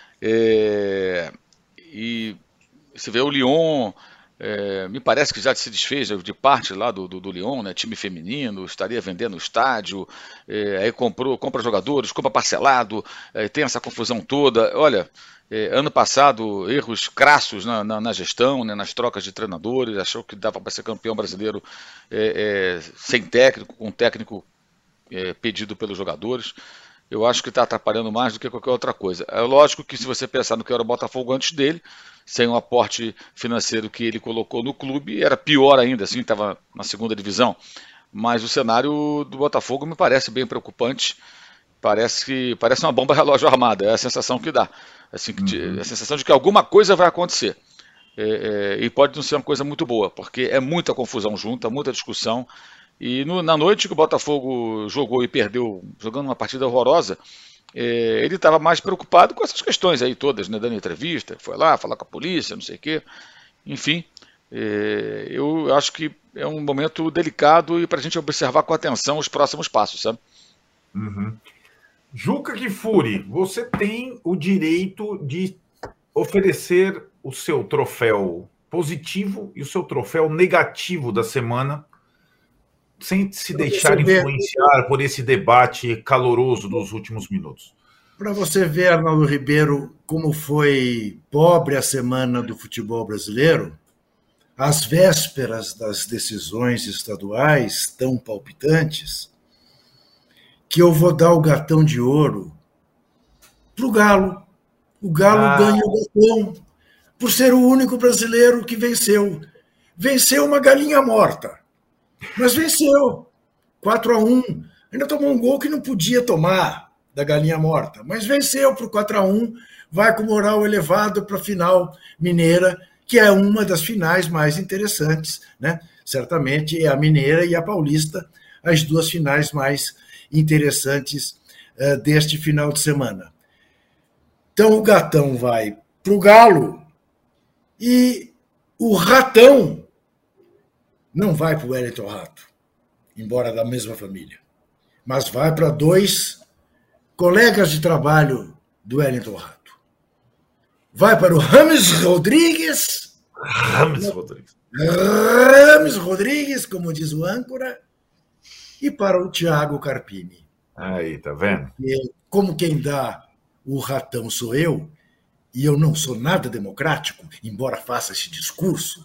É, e você vê o Lyon, é, me parece que já se desfez de parte lá do, do, do Lyon, né, time feminino, estaria vendendo o estádio, é, aí comprou, compra jogadores, compra parcelado, é, tem essa confusão toda. Olha, é, ano passado, erros crassos na, na, na gestão, né, nas trocas de treinadores, achou que dava para ser campeão brasileiro é, é, sem técnico, com um técnico É, pedido pelos jogadores. Eu acho que está atrapalhando mais do que qualquer outra coisa. É lógico que se você pensar no que era o Botafogo antes dele, sem o aporte financeiro que ele colocou no clube, era pior ainda, assim, estava na segunda divisão. Mas o cenário do Botafogo me parece bem preocupante. Parece que parece uma bomba relógio armada, é a sensação que dá. Assim, uhum. A sensação de que alguma coisa vai acontecer. É, é, e pode não ser uma coisa muito boa, porque é muita confusão junta, muita discussão. E no, na noite que o Botafogo jogou e perdeu, jogando uma partida horrorosa, é, ele estava mais preocupado com essas questões aí todas, né, dando entrevista, foi lá falar com a polícia, não sei o quê. Enfim, é, eu acho que é um momento delicado e para a gente observar com atenção os próximos passos, sabe? Uhum. Juca Kfouri, você tem o direito de oferecer o seu troféu positivo e o seu troféu negativo da semana, sem se deixar influenciar por esse debate caloroso dos últimos minutos. Para você ver, Arnaldo Ribeiro, como foi pobre a semana do futebol brasileiro, às vésperas das decisões estaduais tão palpitantes, que eu vou dar o gatão de ouro para o Galo. O Galo ah. ganha o gatão por ser o único brasileiro que venceu. Venceu uma galinha morta. Mas venceu, quatro a um. Ainda tomou um gol que não podia tomar, da galinha morta. Mas venceu por quatro a um, vai com moral elevado para a final mineira, que é uma das finais mais interessantes, né? Certamente é a mineira e a paulista, as duas finais mais interessantes uh, deste final de semana. Então o gatão vai para o Galo e o ratão não vai para o Wellington Rato, embora da mesma família, mas vai para dois colegas de trabalho do Wellington Rato. Vai para o Rames Rodrigues. Rames Rodrigues. Rames Rodrigues, como diz o âncora, e para o Thiago Carpini. Aí, tá vendo? E, como quem dá o ratão sou eu, e eu não sou nada democrático, embora faça esse discurso,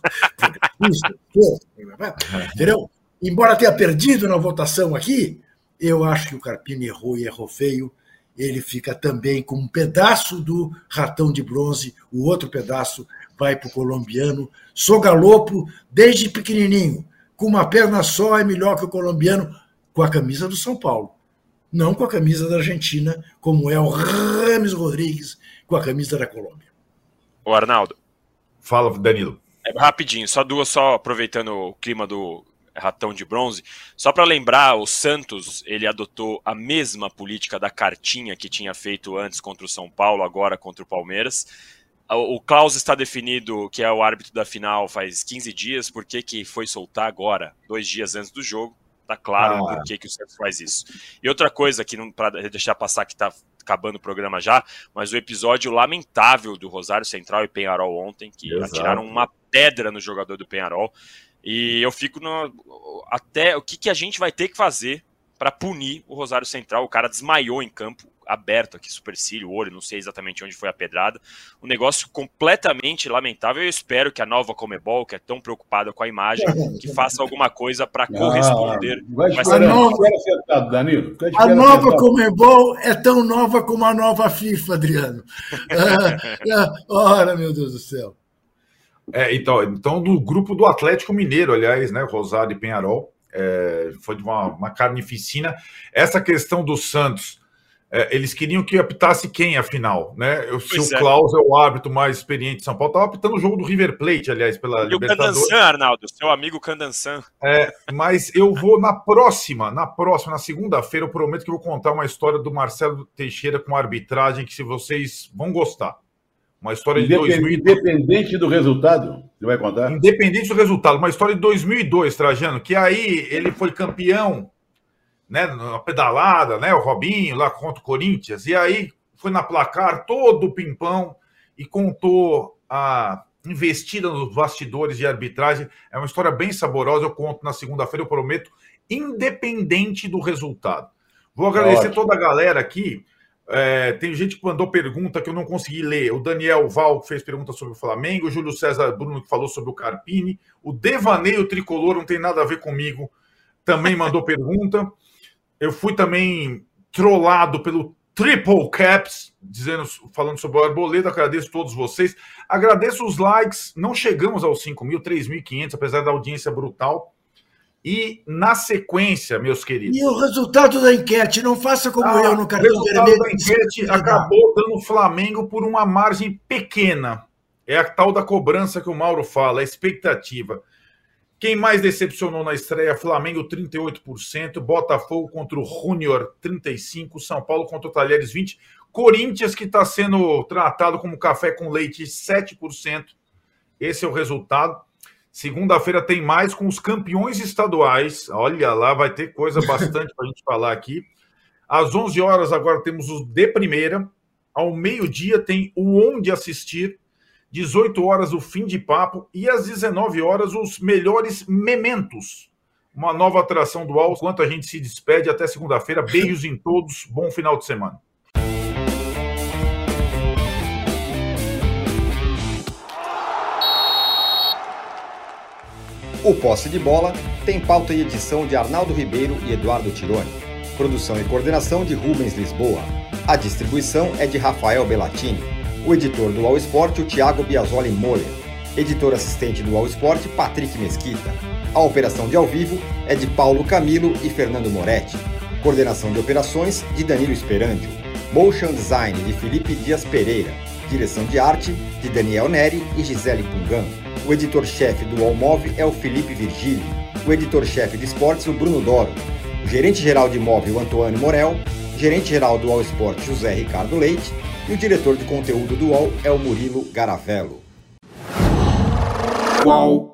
entendeu? Embora tenha perdido na votação aqui, eu acho que o Carpini errou e errou feio. Ele fica também com um pedaço do ratão de bronze, o outro pedaço vai para o colombiano. Sou galopo desde pequenininho, com uma perna só é melhor que o colombiano, com a camisa do São Paulo. Não com a camisa da Argentina, como é o Rames Rodrigues com a camisa da Colômbia. Ô Arnaldo. Fala, Danilo. É rapidinho, só duas, só aproveitando o clima do ratão de bronze. Só para lembrar, o Santos, ele adotou a mesma política da cartinha que tinha feito antes contra o São Paulo, agora contra o Palmeiras. O Klaus está definido, que é o árbitro da final, faz quinze dias. Por que que foi soltar agora, dois dias antes do jogo? Tá claro ah. por que que o Santos faz isso. E outra coisa, que não para deixar passar, que tá acabando o programa já, mas o episódio lamentável do Rosário Central e Peñarol ontem, que Exato. atiraram uma pedra no jogador do Peñarol. E eu fico no, até o que, que a gente vai ter que fazer para punir o Rosário Central. O cara desmaiou em campo aberto aqui, supercílio, olho, não sei exatamente onde foi a pedrada. Um negócio completamente lamentável. Eu espero que a nova Conmebol, que é tão preocupada com a imagem, que faça alguma coisa para corresponder. Vai esperar, a nova, acertado, Danilo. A nova acertado. Conmebol é tão nova como a nova FIFA, Adriano. Ora, meu Deus do céu. É, então, então, do grupo do Atlético Mineiro, aliás, né, Rosário e Peñarol, é, foi de uma, uma carnificina. Essa questão do Santos, é, eles queriam que apitasse quem, afinal, né? Eu, se o é. Klaus é o árbitro mais experiente de São Paulo, estava apitando o jogo do River Plate, aliás, pela e Libertadores. E o Candansan, Arnaldo, seu amigo Candansan. É, mas eu vou na próxima, na próxima, na segunda-feira, eu prometo que eu vou contar uma história do Marcelo Teixeira com arbitragem que se vocês vão gostar. Uma história de dois mil e dois. Independente do resultado, você vai contar? Independente do resultado, uma história de dois mil e dois, Trajano, que aí ele foi campeão, né, na pedalada, né, o Robinho lá contra o Corinthians, e aí foi na placar todo o pimpão e contou a investida nos bastidores de arbitragem. É uma história bem saborosa, eu conto na segunda-feira, eu prometo, independente do resultado. Vou agradecer Ótimo. toda a galera aqui. É, tem gente que mandou pergunta que eu não consegui ler. O Daniel Val que fez pergunta sobre o Flamengo, o Júlio César Bruno que falou sobre o Carpini, o Devaneio Tricolor, não tem nada a ver comigo, também mandou pergunta. Eu fui também trollado pelo Triple Caps, dizendo, falando sobre o Arboleda. Agradeço a todos vocês. Agradeço os likes. Não chegamos aos cinco mil, três mil e quinhentos, apesar da audiência brutal. E na sequência, meus queridos... E o resultado da enquete, não faça como ah, eu no cartão vermelho. O resultado da enquete acabou dando o Flamengo por uma margem pequena. É a tal da cobrança que o Mauro fala, a expectativa. Quem mais decepcionou na estreia? Flamengo, trinta e oito por cento. Botafogo contra o Júnior, trinta e cinco por cento. São Paulo contra o Talheres, vinte por cento. Corinthians, que está sendo tratado como café com leite, sete por cento. Esse é o resultado. Segunda-feira tem mais com os campeões estaduais. Olha lá, vai ter coisa bastante para a gente falar aqui. Às onze horas agora temos os de primeira. Ao meio-dia tem o Onde Assistir. dezoito horas o Fim de Papo. E às dezenove horas os melhores mementos. Uma nova atração do U O L. Enquanto a gente se despede, até segunda-feira. Beijos em todos. Bom final de semana. O Posse de Bola tem pauta e edição de Arnaldo Ribeiro e Eduardo Tironi. Produção e coordenação de Rubens Lisboa. A distribuição é de Rafael Bellatini. O editor do All Sport, o Thiago Biasoli Moller. Editor assistente do All Sport, Patrick Mesquita. A operação de ao vivo é de Paulo Camilo e Fernando Moretti. Coordenação de operações de Danilo Esperandio. Motion Design de Felipe Dias Pereira. Direção de arte de Daniel Neri e Gisele Pungan. O editor-chefe do Allmove é o Felipe Virgílio. O editor-chefe de esportes, o Bruno Doro. O gerente-geral de imóvel, o Antônio Morel. O gerente-geral do All Sport, José Ricardo Leite. E o diretor de conteúdo do U O L é o Murilo Garavello. Uau.